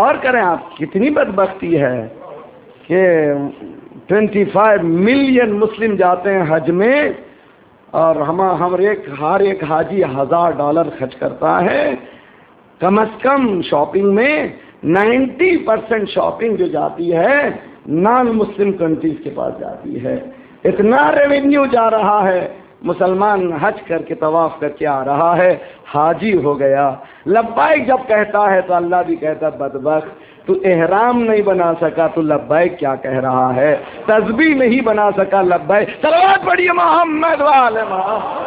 غور کریں آپ، کتنی بدبختی ہے کہ 25 ملین مسلم جاتے ہیں حج میں، اور ہر ایک حاجی $1000 خرچ کرتا ہے. کم از کم شاپنگ میں 90% شاپنگ جو جاتی ہے نان مسلم کنٹریز کے پاس جاتی ہے. اتنا ریونیو جا رہا ہے. مسلمان حج کر کے طواف کر کے آ رہا ہے، حاجی ہو گیا، لبیک جب کہتا ہے تو اللہ بھی کہتا بدبخت، تو احرام نہیں بنا سکا تو لبیک کیا کہہ رہا ہے، تسبیح نہیں بنا سکا لبیک. صلوات پڑھیے محمد والے محمد.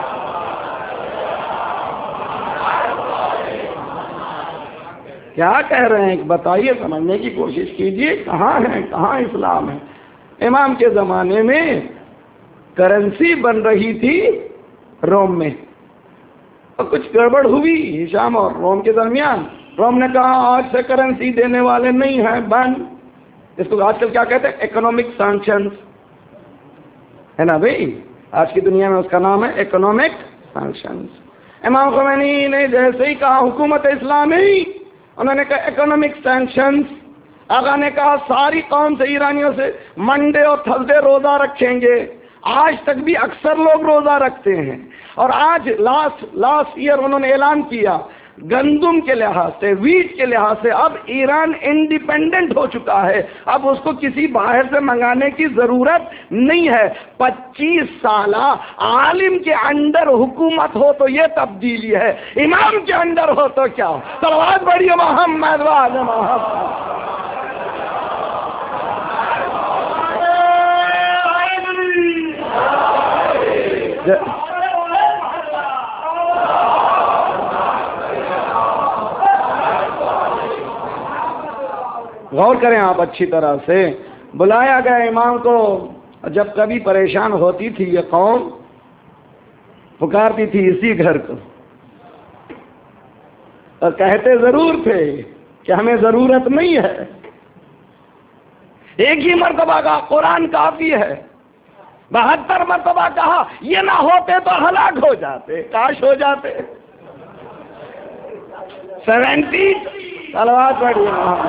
کیا کہہ رہے ہیں بتائیے، سمجھنے کی کوشش کیجیے. کہاں ہے، کہاں اسلام ہے؟ امام کے زمانے میں کرنسی بن رہی تھی روم میں، اور کچھ گڑبڑ ہوئی شام اور روم کے درمیان. روم نے کہا آج سے کرنسی دینے والے نہیں ہیں، بند. اس کو آج کل کیا کہتے ہیں؟ اکنامک سینکشنز، ہے نا بھائی؟ آج کی دنیا میں اس کا نام ہے اکنامک سینکشنز. امام خمینی نے جیسے ہی کہا حکومت اسلامی، انہوں نے کہا اکنامک سینکشنز. آقا نے کہا ساری قوم سے، ایرانیوں سے منڈے اور تھرسڈے روزہ رکھیں گے. آج تک بھی اکثر لوگ روزہ رکھتے ہیں. اور آج لاسٹ ایئر انہوں نے اعلان کیا گندم کے لحاظ سے، ویٹ کے لحاظ سے اب ایران انڈیپینڈنٹ ہو چکا ہے. اب اس کو کسی باہر سے منگانے کی ضرورت نہیں ہے. 25 سالہ عالم کے انڈر حکومت ہو تو یہ تبدیلی ہے، امام کے انڈر ہو تو کیا؟ صلوات پڑھیے محمد وعلی محمد. غور کریں آپ اچھی طرح سے. بلایا گیا امام کو. جب کبھی پریشان ہوتی تھی یہ قوم، پکارتی تھی اسی گھر کو، اور کہتے ضرور تھے کہ ہمیں ضرورت نہیں ہے، ایک ہی مرتبہ کا قرآن کافی ہے. 72 مرتبہ کہا یہ نہ ہوتے تو ہلاک ہو جاتے، کاش ہو جاتے. 70 صلوات پڑھیے.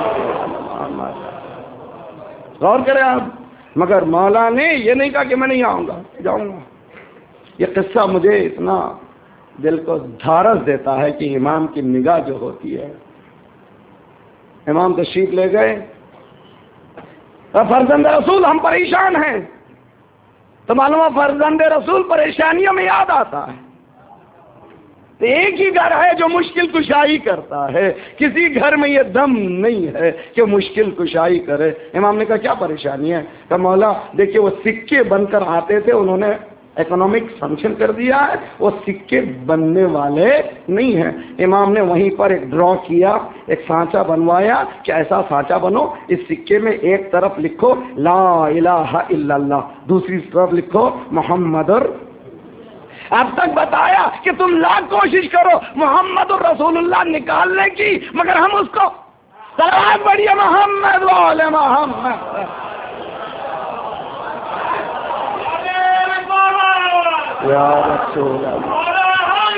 غور کریں آپ. مگر مولا نے یہ نہیں کہا کہ میں نہیں آؤں گا، جاؤں گا. یہ قصہ مجھے اتنا دل کو دھارس دیتا ہے کہ امام کی نگاہ جو ہوتی ہے. امام تشریف لے گئے، فرزند رسول ہم پریشان ہیں. تو معلوم ہے فرزند رسول پریشانیوں میں یاد آتا ہے. تو ایک ہی گھر ہے جو مشکل کشائی کرتا ہے، کسی گھر میں یہ دم نہیں ہے کہ مشکل کشائی کرے. امام نے کہا کیا پریشانی ہے؟ کہ مولا دیکھیے وہ سکے بن کر آتے تھے، انہوں نے اکنامک فنکشن کر دیا ہے، وہ سکے بننے والے نہیں ہیں. امام نے وہیں پر ایک ڈرا کیا، ایک سانچہ بنوایا کہ ایسا سانچہ بنو، اس سکے میں ایک طرف لکھو لا الہ الا اللہ، دوسری طرف لکھو محمد. اب تک بتایا کہ تم لاکھ کوشش کرو محمد الرسول اللہ نکالنے کی، مگر ہم اس کو صلوات پڑھیے محمد والے محمد. یا رسول اللہ.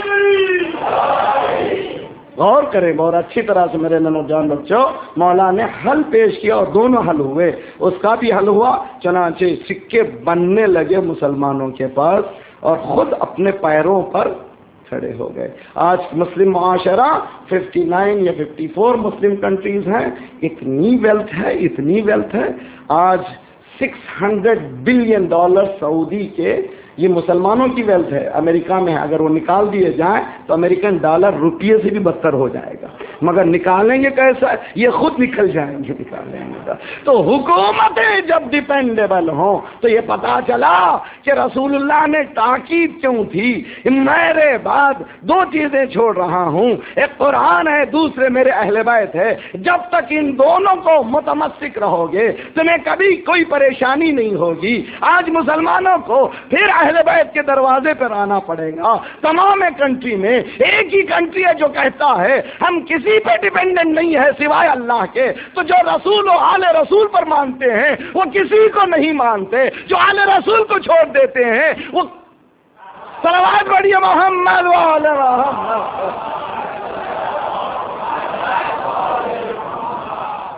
غور کریں بہت اچھی طرح سے میرے ننو جان بچوں. مولا نے حل پیش کیا اور دونوں حل ہوئے. اس کا بھی حل ہوا، چنانچہ سکے بننے لگے مسلمانوں کے پاس اور خود اپنے پیروں پر کھڑے ہو گئے. آج مسلم معاشرہ 59 یا 54 مسلم کنٹریز ہیں. اتنی ویلتھ ہے، اتنی ویلتھ ہے. آج $600 بلین سعودی کے یہ مسلمانوں کی ویلتھ ہے. امریکہ میں اگر وہ نکال دیے جائیں تو امریکن ڈالر روپیے سے بھی بدتر ہو جائے گا. مگر نکالیں گے کیسا؟ یہ خود نکل جائیں گے، نکالیں گے. تو حکومتیں جب ڈیپینڈیبل ہوں تو یہ پتا چلا کہ رسول اللہ نے تاکید کیوں تھی. میرے بعد 2 چیزیں چھوڑ رہا ہوں، ایک قرآن ہے، دوسرے میرے اہل بیت ہے. جب تک ان دونوں کو متمسک رہو گے تمہیں کبھی کوئی پریشانی نہیں ہوگی. آج مسلمانوں کو پھر اہل بیت کے دروازے پر آنا پڑے گا. تمام کنٹری میں ایک ہی کنٹری ہے جو کہتا ہے ہم کسی پہ ڈیپینڈنٹ نہیں ہے سوائے اللہ کے. تو جو رسول و آل رسول پر مانتے ہیں وہ کسی کو نہیں مانتے، جو آل رسول کو چھوڑ دیتے ہیں وہ صلوات پڑھیے محمد وعلی محمد.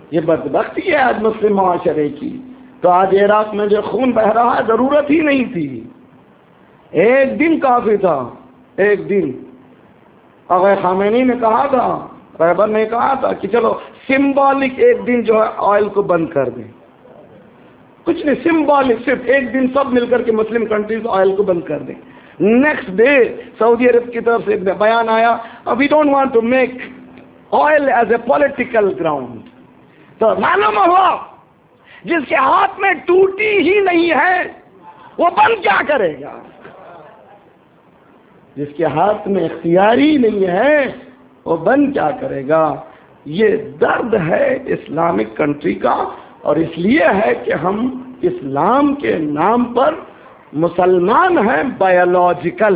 یہ بدبختی ہے آج مسلم معاشرے کی. تو آج عراق میں جو خون بہ رہا ہے ضرورت ہی نہیں تھی. ایک دن کافی تھا, ایک دن. اگر خامنہی نے کہا تھا, رہبر نے کہا تھا کہ چلو سمبولک ایک دن جو ہے آئل کو بند کر دیں. کچھ نہیں, سمبولک, صرف ایک دن سب مل کر کے مسلم کنٹریز آئل کو بند کر دیں. نیکسٹ ڈے سعودی عرب کی طرف سے ایک بیان آیا, we don't want to make oil as a political ground. تو معلوم ہوا جس کے ہاتھ میں ٹوٹی ہی نہیں ہے وہ بند کیا کرے گا؟ جس کے ہاتھ میں اختیاری نہیں ہے وہ بند کیا کرے گا؟ یہ درد ہے اسلامک کنٹری کا, اور اس لیے ہے کہ ہم اسلام کے نام پر مسلمان ہیں بایولوجیکل.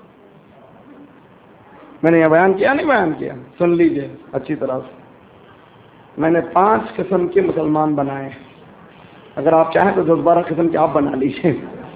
میں نے یہ بیان کیا نہیں بیان کیا؟ سن لیجئے اچھی طرح سے. میں نے 5 قسم کے مسلمان بنائے. اگر آپ چاہیں تو 10-12 قسم کے آپ بنا لیجئے.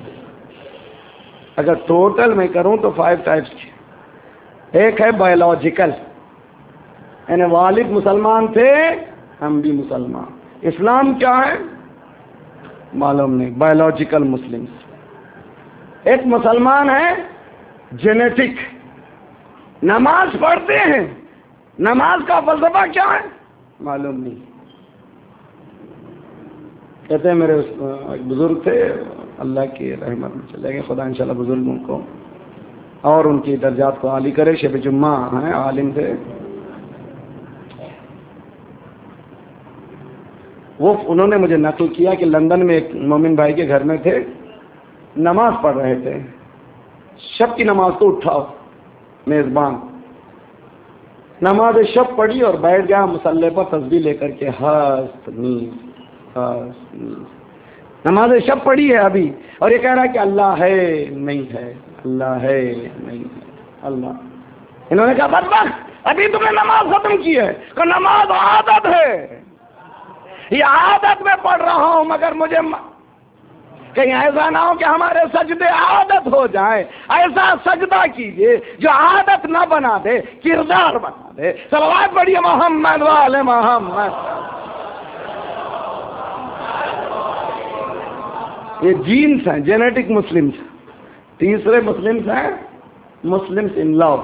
اگر ٹوٹل میں کروں تو 5 ٹائپس کی. ایک ہے بایولوجیکل, یعنی والد مسلمان تھے ہم بھی مسلمان. اسلام کیا ہے معلوم نہیں, بایولوجیکل مسلمز. ایک مسلمان ہے جینیٹک, نماز پڑھتے ہیں, نماز کا فلسفہ کیا ہے معلوم نہیں. کہتے ہیں میرے ایک بزرگ تھے, اللہ کی رحمت میں چلے گئے, خدا انشاءاللہ بزرگوں کو اور ان کی درجات کو عالی کرے. شب جمعہ ہیں, عالم تھے. وہ انہوں نے مجھے نقل کیا کہ لندن میں ایک مومن بھائی کے گھر میں تھے, نماز پڑھ رہے تھے. شب کی نماز تو اٹھاؤ میزبان, نماز شب پڑھی اور بیٹھ گیا مصلی پر تسبیح لے کر کے. نماز شب پڑھی ہے ابھی, اور یہ کہہ رہا ہے کہ اللہ ہے نہیں ہے, اللہ ہے نہیں ہے, اللہ. انہوں نے کہا بدبخت ابھی تم نے نماز ختم کی ہے. کہ نماز عادت ہے, یہ عادت میں پڑھ رہا ہوں, مگر مجھے کہیں ایسا نہ ہو کہ ہمارے سجدے عادت ہو جائیں. ایسا سجدہ کیجئے جو عادت نہ بنا دے, کردار بنا دے. صلوات پڑھیے محمد والے محمد. یہ جینس ہیں, جینیٹک مسلمز. تیسرے مسلمز ہیں مسلمز ان لو.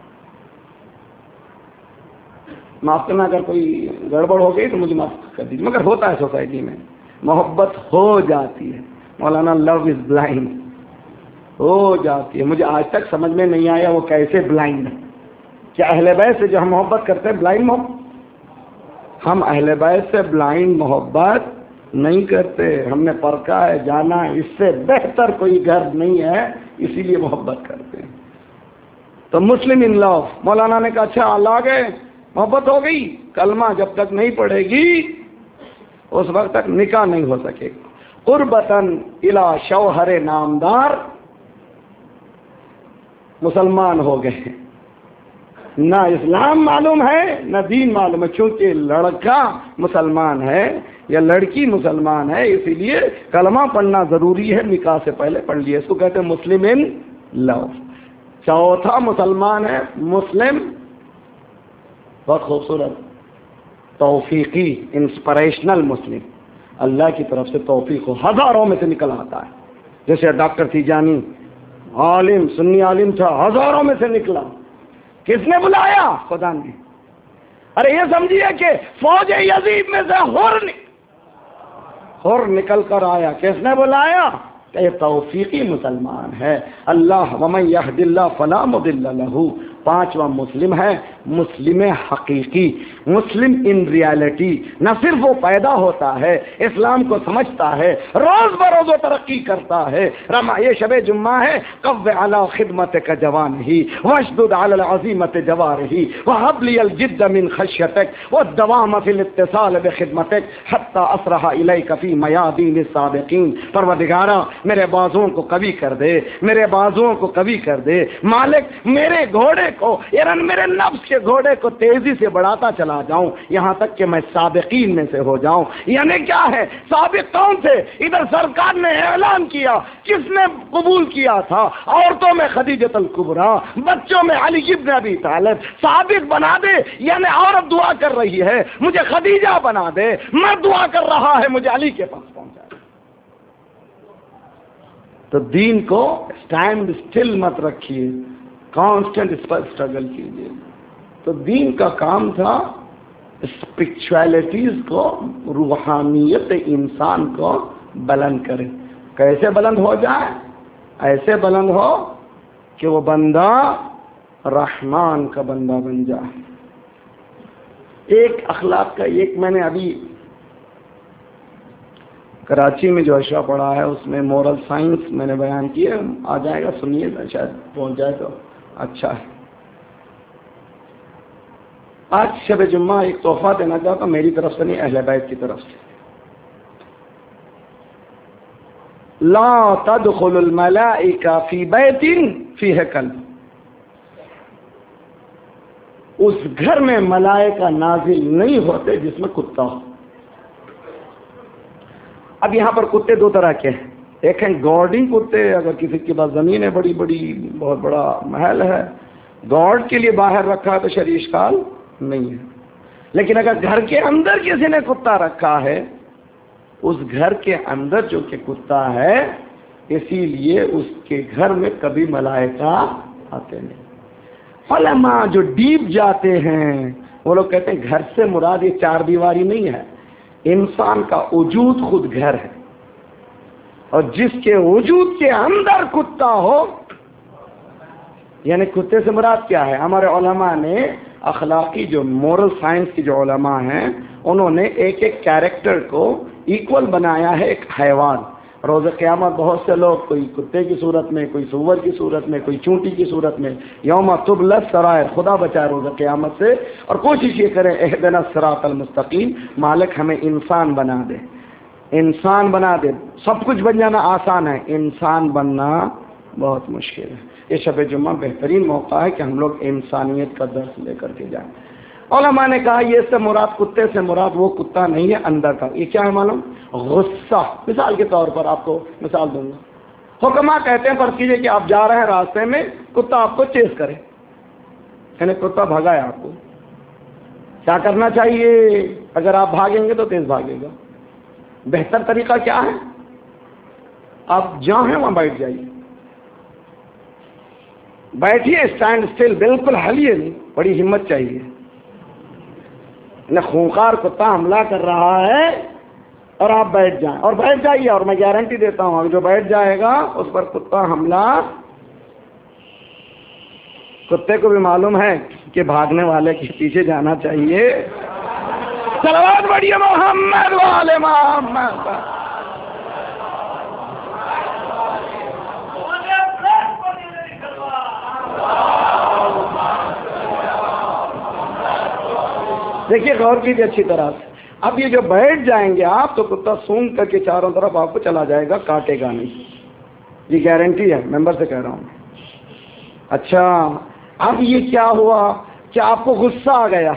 معاف کرنا اگر کوئی گڑبڑ ہو گئی تو مجھے معاف کر دیجیے, مگر ہوتا ہے سوسائٹی میں, محبت ہو جاتی ہے. مولانا لو از بلائنڈ, ہو جاتی ہے. مجھے آج تک سمجھ میں نہیں آیا وہ کیسے بلائنڈ ہے. کیا اہل بیت سے جو ہم محبت کرتے ہیں بلائنڈ محبت؟ ہم اہل بیت سے بلائنڈ محبت نہیں کرتے. ہم نے پرکھا ہے, جانا ہے, اس سے بہتر کوئی گھر نہیں ہے, اسی لیے محبت کرتے ہیں. تو مسلم ان لو. مولانا نے کہا اچھا اللہ گئے, محبت ہو گئی, کلمہ جب تک نہیں پڑھے گی اس وقت تک نکاح نہیں ہو سکے گا. قربتاً الی شوہر نامدار مسلمان ہو گئے. نہ اسلام معلوم ہے نہ دین معلوم ہے, چونکہ لڑکا مسلمان ہے یا لڑکی مسلمان ہے, اسی لیے کلمہ پڑھنا ضروری ہے. نکاح سے پہلے پڑھ لیے, اس کو کہتے ہیں مسلم ان لو. چوتھا مسلمان ہے مسلم, بہت خوبصورت, توفیقی, انسپریشنل مسلم. اللہ کی طرف سے توفیق ہو, ہزاروں میں سے نکل آتا ہے. جیسے ڈاکٹر تیجانی عالم, سنی عالم تھا, ہزاروں میں سے نکلا. کس نے بلایا؟ خدا نے. ارے یہ سمجھیے کہ فوج یزید میں سے حر نکل کر آیا. کس نے بلایا؟ کہ یہ توفیقی مسلمان ہے. اللہ ومن یہد اللہ فلا مضل لہ. پانچواں مسلم ہے مسلم حقیقی, مسلم ان ریالٹی. نہ صرف وہ پیدا ہوتا ہے, اسلام کو سمجھتا ہے, روز بروز وہ ترقی کرتا ہے. رما یہ شب جمعہ ہے, قو علی خدمتک جوانہ واشدد علی العزیمۃ جوارہ وہب لی الجد من خشیتک والدوام فی الاتصال بخدمتک حتی اسرح الیک فی میادین السابقین. پروردگارا میرے بازوؤں کو قوی کر دے, میرے بازوؤں کو قوی کر دے. مالک میرے گھوڑے کو, یعنی میرے نفس کے گھوڑے کو تیزی سے بڑھاتا چلا چلا جاؤں یہاں تک کہ میں سابقین میں سے ہو جاؤں. یعنی کیا ہے؟ سابق کون تھے؟ ادھر سرکار نے اعلان کیا، کس نے قبول کیا تھا؟ عورتوں میں خدیجۃ الکبریٰ، بچوں میں علی ابن ابی طالب. سابق بنا دے، یعنی عورت دعا کر رہی ہے مجھے خدیجہ بنا دے، میں دعا کر رہا ہے مجھے علی کے پاس پہنچا. تو دین کو اسٹینڈ اسٹل مت رکھیے، کانسٹنٹ اس پر اسٹرگل کیجیے. تو دین کا کام تھا اسپرچولیٹیز کو، روحانیت انسان کو بلند کرے. کیسے بلند ہو جائے؟ ایسے بلند ہو کہ وہ بندہ رحمان کا بندہ بن جائے. ایک اخلاق کا ایک میں نے ابھی کراچی میں جو اشعا پڑھا ہے اس میں مورل سائنس میں نے بیان کیا، آ جائے گا، سنیے، شاید پہنچ جائے تو اچھا ہے. آج شب جمعہ ایک تحفہ دینا چاہتا ہوں، میری طرف سے نہیں، اہل بیت کی طرف سے. لا تدخل الملائکہ فی بیت فیہ کلب. اس گھر میں ملائکہ نازل نہیں ہوتے جس میں کتا ہو. اب یہاں پر کتے دو طرح کے ہیں. ایک ہیں گارڈنگ کتے، اگر کسی کے پاس زمین ہے بڑی بڑی، بہت بڑا محل ہے، گارڈ کے لیے باہر رکھا ہے تو شرعی اشکال نہیں ہے. لیکن اگر گھر کے اندر کسی نے کتا رکھا ہے، اس گھر کے اندر جو کہ کتا ہے، اسی لیے اس کے گھر میں کبھی ملائکہ آتے نہیں. علماء جو ڈیپ جاتے ہیں وہ لوگ کہتے ہیں گھر سے مراد یہ چار دیواری نہیں ہے، انسان کا وجود خود گھر ہے، اور جس کے وجود کے اندر کتا ہو، یعنی کتے سے مراد کیا ہے؟ ہمارے علماء نے اخلاقی جو مورل سائنس کی جو علماء ہیں انہوں نے ایک ایک کیریکٹر کو ایکول بنایا ہے ایک حیوان. روز قیامت بہت سے لوگ کوئی کتے کی صورت میں، کوئی سور کی صورت میں، کوئی چونٹی کی صورت میں، یوم تبلی السرائر، خدا بچائے روز قیامت سے. اور کوشش یہ کریں اہدنا الصراط المستقیم، مالک ہمیں انسان بنا دے، انسان بنا دے. سب کچھ بن جانا آسان ہے، انسان بننا بہت مشکل ہے. یہ شب جمعہ بہترین موقع ہے کہ ہم لوگ انسانیت کا درس لے کر کے جائیں. علماء نے کہا یہ سے مراد، کتے سے مراد وہ کتا نہیں ہے اندر کا. یہ کیا ہے معلوم؟ غصہ. مثال کے طور پر آپ کو مثال دوں گا. حکما کہتے ہیں فرض کیجئے کہ آپ جا رہے ہیں راستے میں، کتا آپ کو چیز کرے، یعنی کتا بھگا ہے آپ کو. کیا کرنا چاہیے؟ اگر آپ بھاگیں گے تو تیز بھاگے گا. بہتر طریقہ کیا ہے؟ آپ جہاں ہیں وہاں بیٹھ جائیے، بیٹھیے، اسٹینڈ اسٹل، بالکل ہلیے نہیں. بڑی ہمت چاہیے. خونخوار کتا حملہ کر رہا ہے اور آپ بیٹھ جائیں، اور بیٹھ جائیے، اور میں گارنٹی دیتا ہوں جو بیٹھ جائے گا اس پر کتا حملہ. کتے کو بھی معلوم ہے کہ بھاگنے والے کے پیچھے جانا چاہیے. صلوات پڑھیے محمد والے محمد. دیکھیے غور کیجیے اچھی طرح سے. اب یہ جو بیٹھ جائیں گے آپ تو کتا سونگ کر کے چاروں طرف آپ کو چلا جائے گا، کاٹے گا نہیں. یہ گارنٹی ہے، ممبر سے کہہ رہا ہوں. اچھا اب یہ کیا ہوا کہ آپ کو غصہ آ گیا.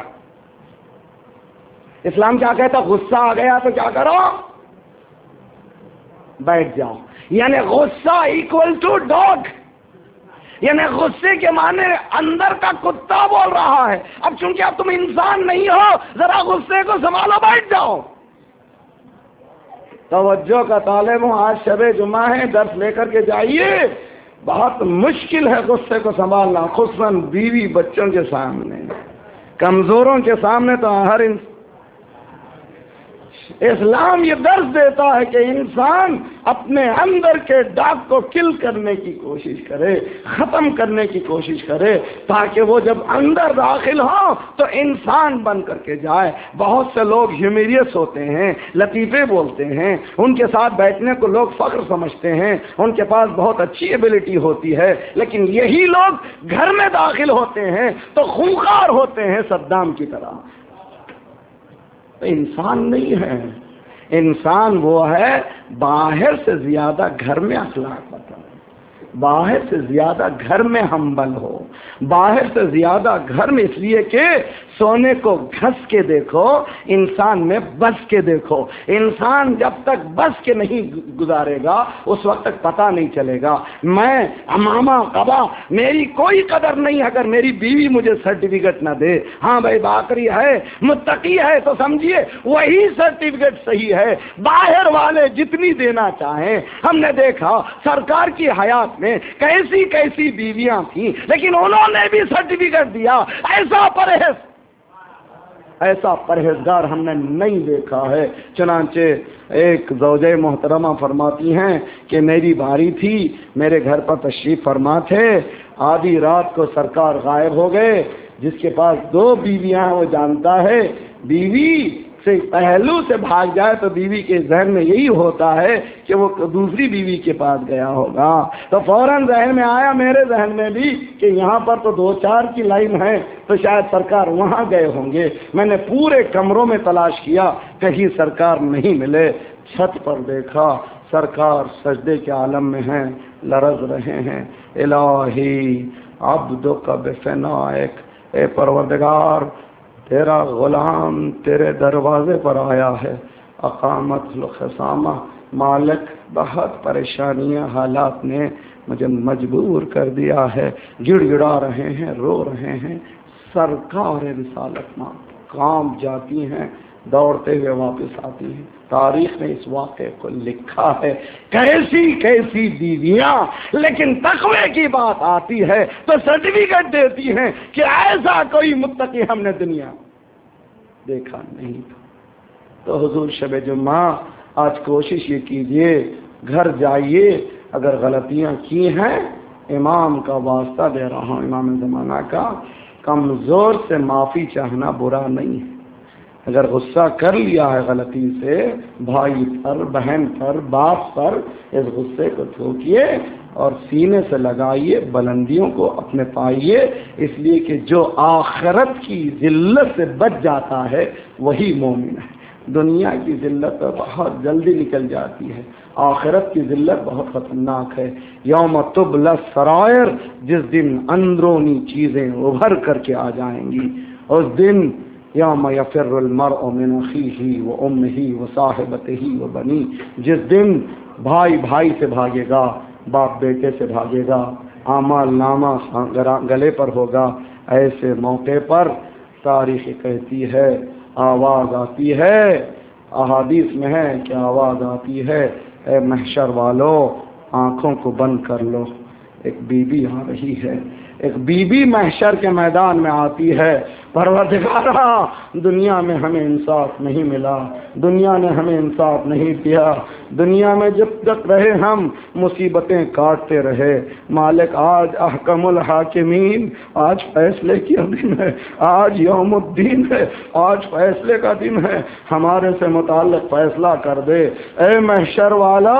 اسلام کیا کہتا؟ غصہ آ گیا تو کیا کرو؟ بیٹھ جاؤ. یعنی غصہ ایکول ٹو ڈاگ، یعنی غصے کے معنی اندر کا کتا بول رہا ہے. اب چونکہ اب تم انسان نہیں ہو، ذرا غصے کو سنبھالو، بیٹھ جاؤ. توجہ کا طالب ہوں، آج شب جمعہ ہے، درس لے کر کے جائیے. بہت مشکل ہے غصے کو سنبھالنا، خصوصاً بیوی بچوں کے سامنے، کمزوروں کے سامنے تو ہر اسلام یہ درس دیتا ہے کہ انسان اپنے اندر کے ڈاگ کو کل کرنے کی کوشش کرے، ختم کرنے کی کوشش کرے، تاکہ وہ جب اندر داخل ہو تو انسان بن کر کے جائے. بہت سے لوگ ہیومیریس ہوتے ہیں، لطیفے بولتے ہیں، ان کے ساتھ بیٹھنے کو لوگ فخر سمجھتے ہیں، ان کے پاس بہت اچھی ایبلٹی ہوتی ہے، لیکن یہی لوگ گھر میں داخل ہوتے ہیں تو خونخوار ہوتے ہیں صدام کی طرح. انسان نہیں ہے. انسان وہ ہے باہر سے زیادہ گھر میں اخلاق بتائے، باہر سے زیادہ گھر میں ہمبل ہو، باہر سے زیادہ گھر میں، اس لیے کہ سونے کو گھس کے دیکھو، انسان میں بس کے دیکھو۔ انسان جب تک بس کے نہیں گزارے گا اس وقت تک پتہ نہیں چلے گا۔ میں امامہ قبا میری کوئی قدر نہیں اگر میری بیوی مجھے سرٹیفکیٹ نہ دے۔ ہاں بھائی باقری ہے، متقی ہے تو سمجھیے وہی سرٹیفکیٹ صحیح ہے۔ باہر والے جتنی دینا چاہیں، ہم نے دیکھا سرکار کی حیات میں کیسی کیسی بیویاں تھیں، لیکن انہوں نے بھی سرٹیفکیٹ دیا۔ ایسا پرہیزگار ہم نے نہیں دیکھا ہے۔ چنانچہ ایک زوجہ محترمہ فرماتی ہیں کہ میری باری تھی، میرے گھر پر تشریف فرما تھے، آدھی رات کو سرکار غائب ہو گئے۔ جس کے پاس 2 بیویاں ہیں وہ جانتا ہے، بیوی سے پہلو سے بھاگ جائے تو بیوی کے ذہن میں یہی ہوتا ہے کہ وہ دوسری بیوی کے پاس گیا ہوگا۔ تو فوراً ذہن میں آیا، میرے ذہن میں بھی، کہ یہاں پر تو 2-4 کی لائن ہے تو شاید سرکار وہاں گئے ہوں گے۔ میں نے پورے کمروں میں تلاش کیا، کہیں سرکار نہیں ملے۔ چھت پر دیکھا سرکار سجدے کے عالم میں ہیں، لرز رہے ہیں۔ الہی عبدک بفنائک، اے پروردگار تیرا غلام تیرے دروازے پر آیا ہے۔ اقامت الخصامہ، مالک بہت پریشانیاں حالات نے مجھے مجبور کر دیا ہے، گڑ گڑا رہے ہیں، رو رہے ہیں۔ سرکار رسالت ماں کام جاتی ہیں، دوڑتے ہوئے واپس آتی ہیں۔ تاریخ نے اس واقعے کو لکھا ہے۔ کیسی کیسی بیویاں، لیکن تقوی کی بات آتی ہے تو سرٹیفکیٹ دیتی ہیں کہ ایسا کوئی متقی ہم نے دنیا دیکھا نہیں تھا۔ تو حضور شب جمعہ آج کوشش یہ کیجئے، گھر جائیے، اگر غلطیاں کی ہیں، امام کا واسطہ دے رہا ہوں، امام زمانہ کا، کمزور سے معافی چاہنا برا نہیں ہے۔ اگر غصہ کر لیا ہے غلطی سے بھائی پر، بہن پر، باپ پر، اس غصے کو تھوکیے اور سینے سے لگائیے، بلندیوں کو اپنے پائیے، اس لیے کہ جو آخرت کی ذلت سے بچ جاتا ہے وہی مومن ہے۔ دنیا کی ذلت بہت جلدی نکل جاتی ہے، آخرت کی ذلت بہت خطرناک ہے۔ یوم تبلی السرائر، جس دن اندرونی چیزیں ابھر کر کے آ جائیں گی، اس دن یوم یفر المرء من اخیہ وامہ وصاحبتہ وبنیہ، جس دن بھائی بھائی سے بھاگے گا، باپ بیٹے سے بھاگے گا، اعمال نامہ گلے پر ہوگا۔ ایسے موقع پر تاریخ کہتی ہے، آواز آتی ہے، احادیث میں ہے کہ آواز آتی ہے، اے محشر والو آنکھوں کو بند کر لو۔ ایک بی بی آ رہی ہے، ایک بی بی محشر کے میدان میں آتی ہے، پروردگارا دنیا میں ہمیں انصاف نہیں ملا، دنیا نے ہمیں انصاف نہیں دیا، دنیا میں جب تک رہے ہم مصیبتیں کاٹتے رہے، مالک آج احکم الحاکمین، آج فیصلے کی دن ہے، آج یوم الدین ہے، آج فیصلے کا دن ہے، ہمارے سے متعلق فیصلہ کر دے۔ اے محشر والا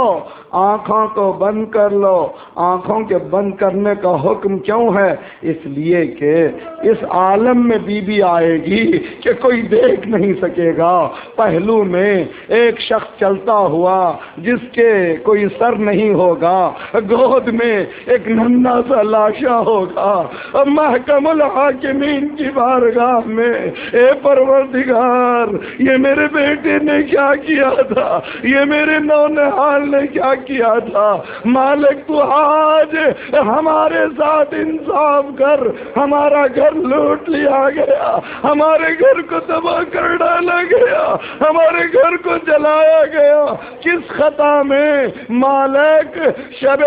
آنکھوں کو بند کر لو۔ آنکھوں کے بند کرنے کا حکم کیوں ہے؟ اس لیے کہ اس عالم میں بی بی آئے گی کہ کوئی دیکھ نہیں سکے گا، پہلو میں ایک شخص چلتا ہوا جس کے کوئی سر نہیں ہوگا، گود میں ایک ننھا سا لاشا ہوگا، محکم الحاکمین کی بارگاہ میں، اے پروردگار یہ میرے بیٹے نے کیا کیا تھا، یہ میرے نونہال نے کیا کیا تھا، مالک تو آج ہمارے ساتھ انصاف کر، ہمارا گھر لوٹ لیا گیا، ہمارے گھر کو تباہ کر ڈالا گیا، ہمارے گھر کو جلایا گیا، کس خطا میں؟ مالک شب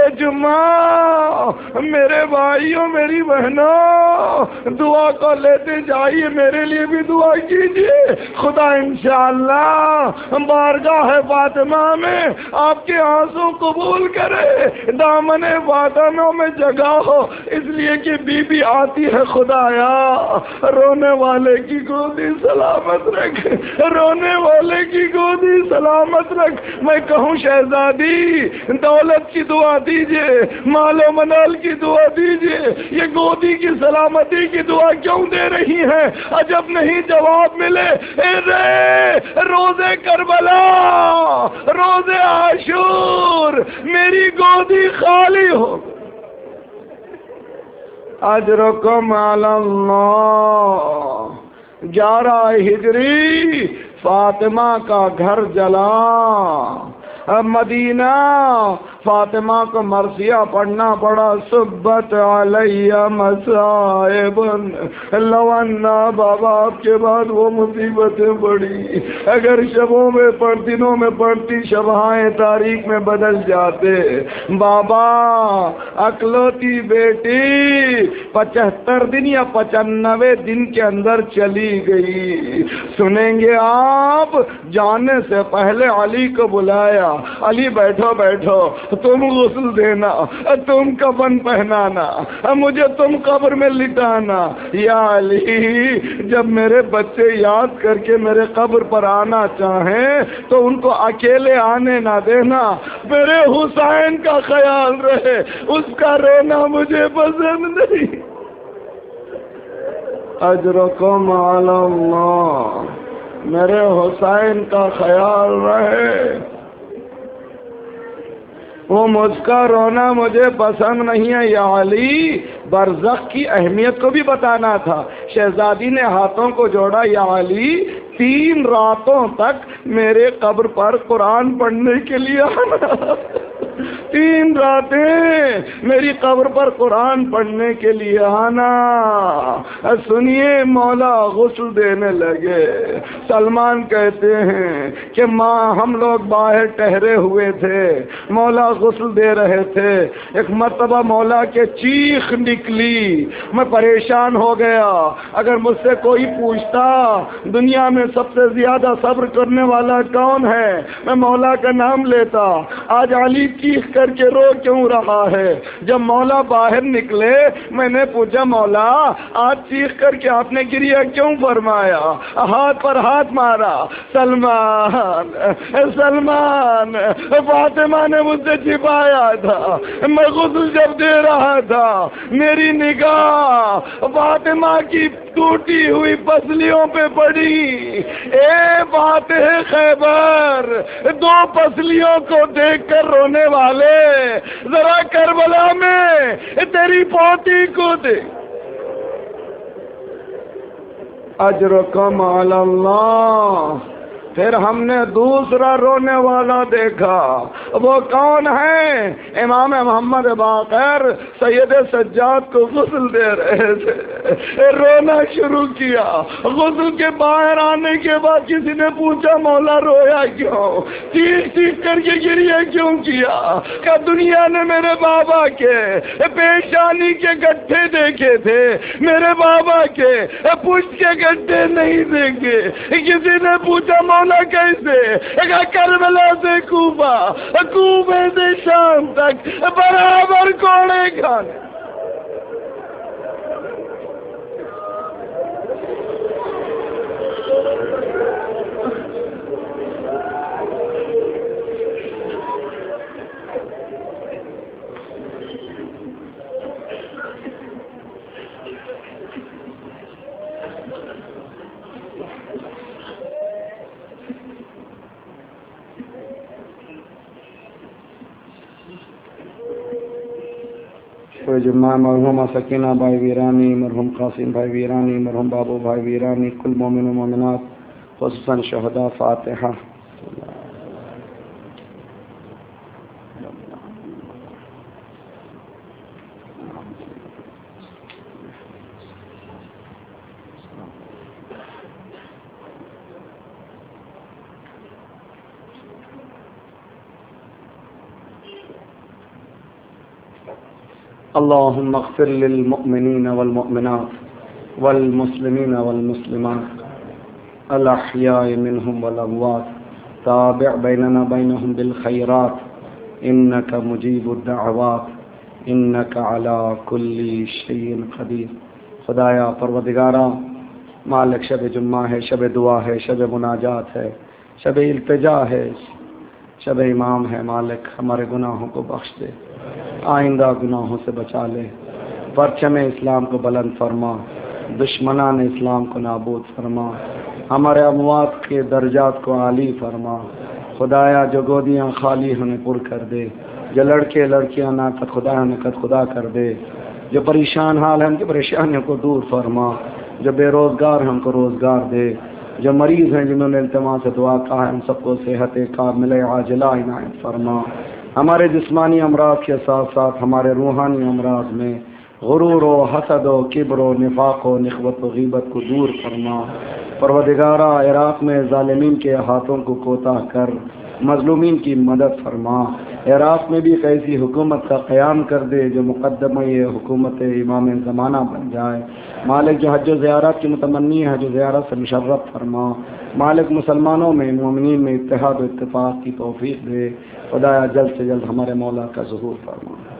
جمعہ میرے بھائیوں میری بہنوں دعا کو لیتے جائیے، میرے لیے بھی دعا کیجیے، خدا انشاءاللہ بارگاہ فاطمہ میں آپ کے آنسو قبول کرے، دامن فاطمہ میں جگہ ہو، اس لیے کہ بی بی آتی ہے، خدایا رونے والے کی گودی سلامت رکھ، رونے والے کی گودی سلامت رکھ۔ میں کہوں شہزادی دولت کی دعا دیجئے، مال و منال کی دعا دیجئے، یہ گودی کی سلامتی کی دعا کیوں دے رہی ہیں؟ عجب نہیں جواب ملے، اے رے روزے کربلا، روزے عاشور، میری گودی خالی ہو۔ اجرکم علی اللہ۔ 11 ہجری فاطمہ کا گھر جلا، مدینہ فاطمہ کو مرثیہ پڑھنا پڑا، صبت علیہ مصائب، لوانا بابا آپ کے بعد وہ مصیبتیں پڑی، اگر شبوں میں دنوں میں پڑھتی شبہائیں تاریخ میں بدل جاتے۔ بابا اکلوتی بیٹی 75 دن یا 95 دن کے اندر چلی گئی۔ سنیں گے آپ، جانے سے پہلے علی کو بلایا، علی بیٹھو بیٹھو، تم غسل دینا، تم کفن پہنانا، مجھے تم قبر میں لٹانا۔ یا علی، جب میرے بچے یاد کر کے میرے قبر پر آنا چاہیں تو ان کو اکیلے آنے نہ دینا، میرے حسین کا خیال رہے، اس کا رونا مجھے پسند نہیں۔ اجرکم علی اللہ، میرے حسین کا خیال رہے، وہ مجھ کا رونا مجھے پسند نہیں ہے۔ یا علی، برزخ کی اہمیت کو بھی بتانا تھا۔ شہزادی نے ہاتھوں کو جوڑا، یا علی 3 راتوں تک میرے قبر پر قرآن پڑھنے کے لیے آنا، 3 راتیں میری قبر پر قرآن پڑھنے کے لیے آنا۔ سنیے، مولا غسل دینے لگے۔ سلمان کہتے ہیں کہ ماں ہم لوگ باہر ٹہرے ہوئے تھے، مولا غسل دے رہے تھے، ایک مرتبہ مولا کے چیخ نکلی، میں پریشان ہو گیا۔ اگر مجھ سے کوئی پوچھتا دنیا میں سب سے زیادہ صبر کرنے والا کون ہے، میں مولا کا نام لیتا۔ آج علی چیخ کر کے رو کیوں رہا ہے؟ جب مولا باہر نکلے میں نے پوچھا، مولا آج چیخ کر کے آپ نے گریہ کیوں فرمایا، ہاتھ پر ہاتھ مارا؟ سلمان، سلمان، فاطمہ نے مجھ سے چھپایا تھا، میں غسل جب دے رہا تھا میری نگاہ فاطمہ کی ٹوٹی ہوئی پسلیوں پہ پڑی۔ اے فاتح خیبر، 2 پسلیوں کو دیکھ کر رونے والے، ذرا کربلا میں تیری پوتی کو دیکھ۔ اجرکم علی اللہ۔ پھر ہم نے دوسرا رونے والا دیکھا، وہ کون ہے؟ امام محمد باقر سید سجاد کو غسل دے رہے تھے، رونا شروع کیا۔ غسل کے باہر آنے کے بعد کسی نے پوچھا، مولا رویا کیوں، چیخ چیخ کر کے گریہ کیوں کیا؟ کہ دنیا نے میرے بابا کے پیشانی کے گٹھے دیکھے تھے، میرے بابا کے پشت کے گٹھے نہیں دیکھے۔ کسی نے پوچھا، مولا کیسے؟ کربلا سے کوفہ، کوفے سے شام تک برابر کوڑے کھانے۔ جمعہ مرحوم سکینہ بھائی ویرانی، مرحوم قاسم بھائی ویرانی، مرحوم بابو بھائی ویرانی، کل مومن و مومنات خصوصاً شہداء۔ فاتحہ۔ اللهم اغفر للمؤمنين والمؤمنات والمسلمين والمسلمات الأحياء منهم والأموات، تابع بيننا بينهم بالخيرات، إنك مجيب الدعوات، إنك على كل شيء قدير۔ خدایا پروردگارا، مالک شب جمعہ ہے، شب دعا ہے، شب مناجات ہے، شب التجا ہے، شب امام ہے۔ مالک ہمارے گناہوں کو بخش دے، آئندہ گناہوں سے بچا لے، پرچم اسلام کو بلند فرما، دشمنان اسلام کو نابود فرما، ہمارے اموات کے درجات کو عالی فرما۔ خدایا جو گودیاں خالی ہمیں پر کر دے، جو لڑکے لڑکیاں ناقد خدا ہمیں قد خدا کر دے۔ جو پریشان حال ہیں ان کی پریشانیوں کو دور فرما، جو بے روزگار ہیں ان کو روزگار دے، جو مریض ہیں جنہوں نے التماس سے دعا کہا ہے ان سب کو صحت کاملہ عاجلہ عنایت فرما۔ ہمارے جسمانی امراض کے ساتھ ساتھ ہمارے روحانی امراض میں غرور و حسد و کبر و نفاق و نخوت و غیبت کو دور فرما۔ پروردگارہ عراق میں ظالمین کے ہاتھوں کو کوتاہ کر مظلومین کی مدد فرما۔ عراق میں بھی ایک ایسی حکومت کا قیام کر دے جو مقدمہ یہ حکومت امام زمانہ بن جائے۔ مالک جو حج و زیارت کی متمنی ہے حج و زیارت سے مشرف فرما۔ مالک مسلمانوں میں مومنین میں اتحاد و اتفاق کی توفیق دے۔ خدایا جلد سے جلد ہمارے مولا کا ظہور فرما۔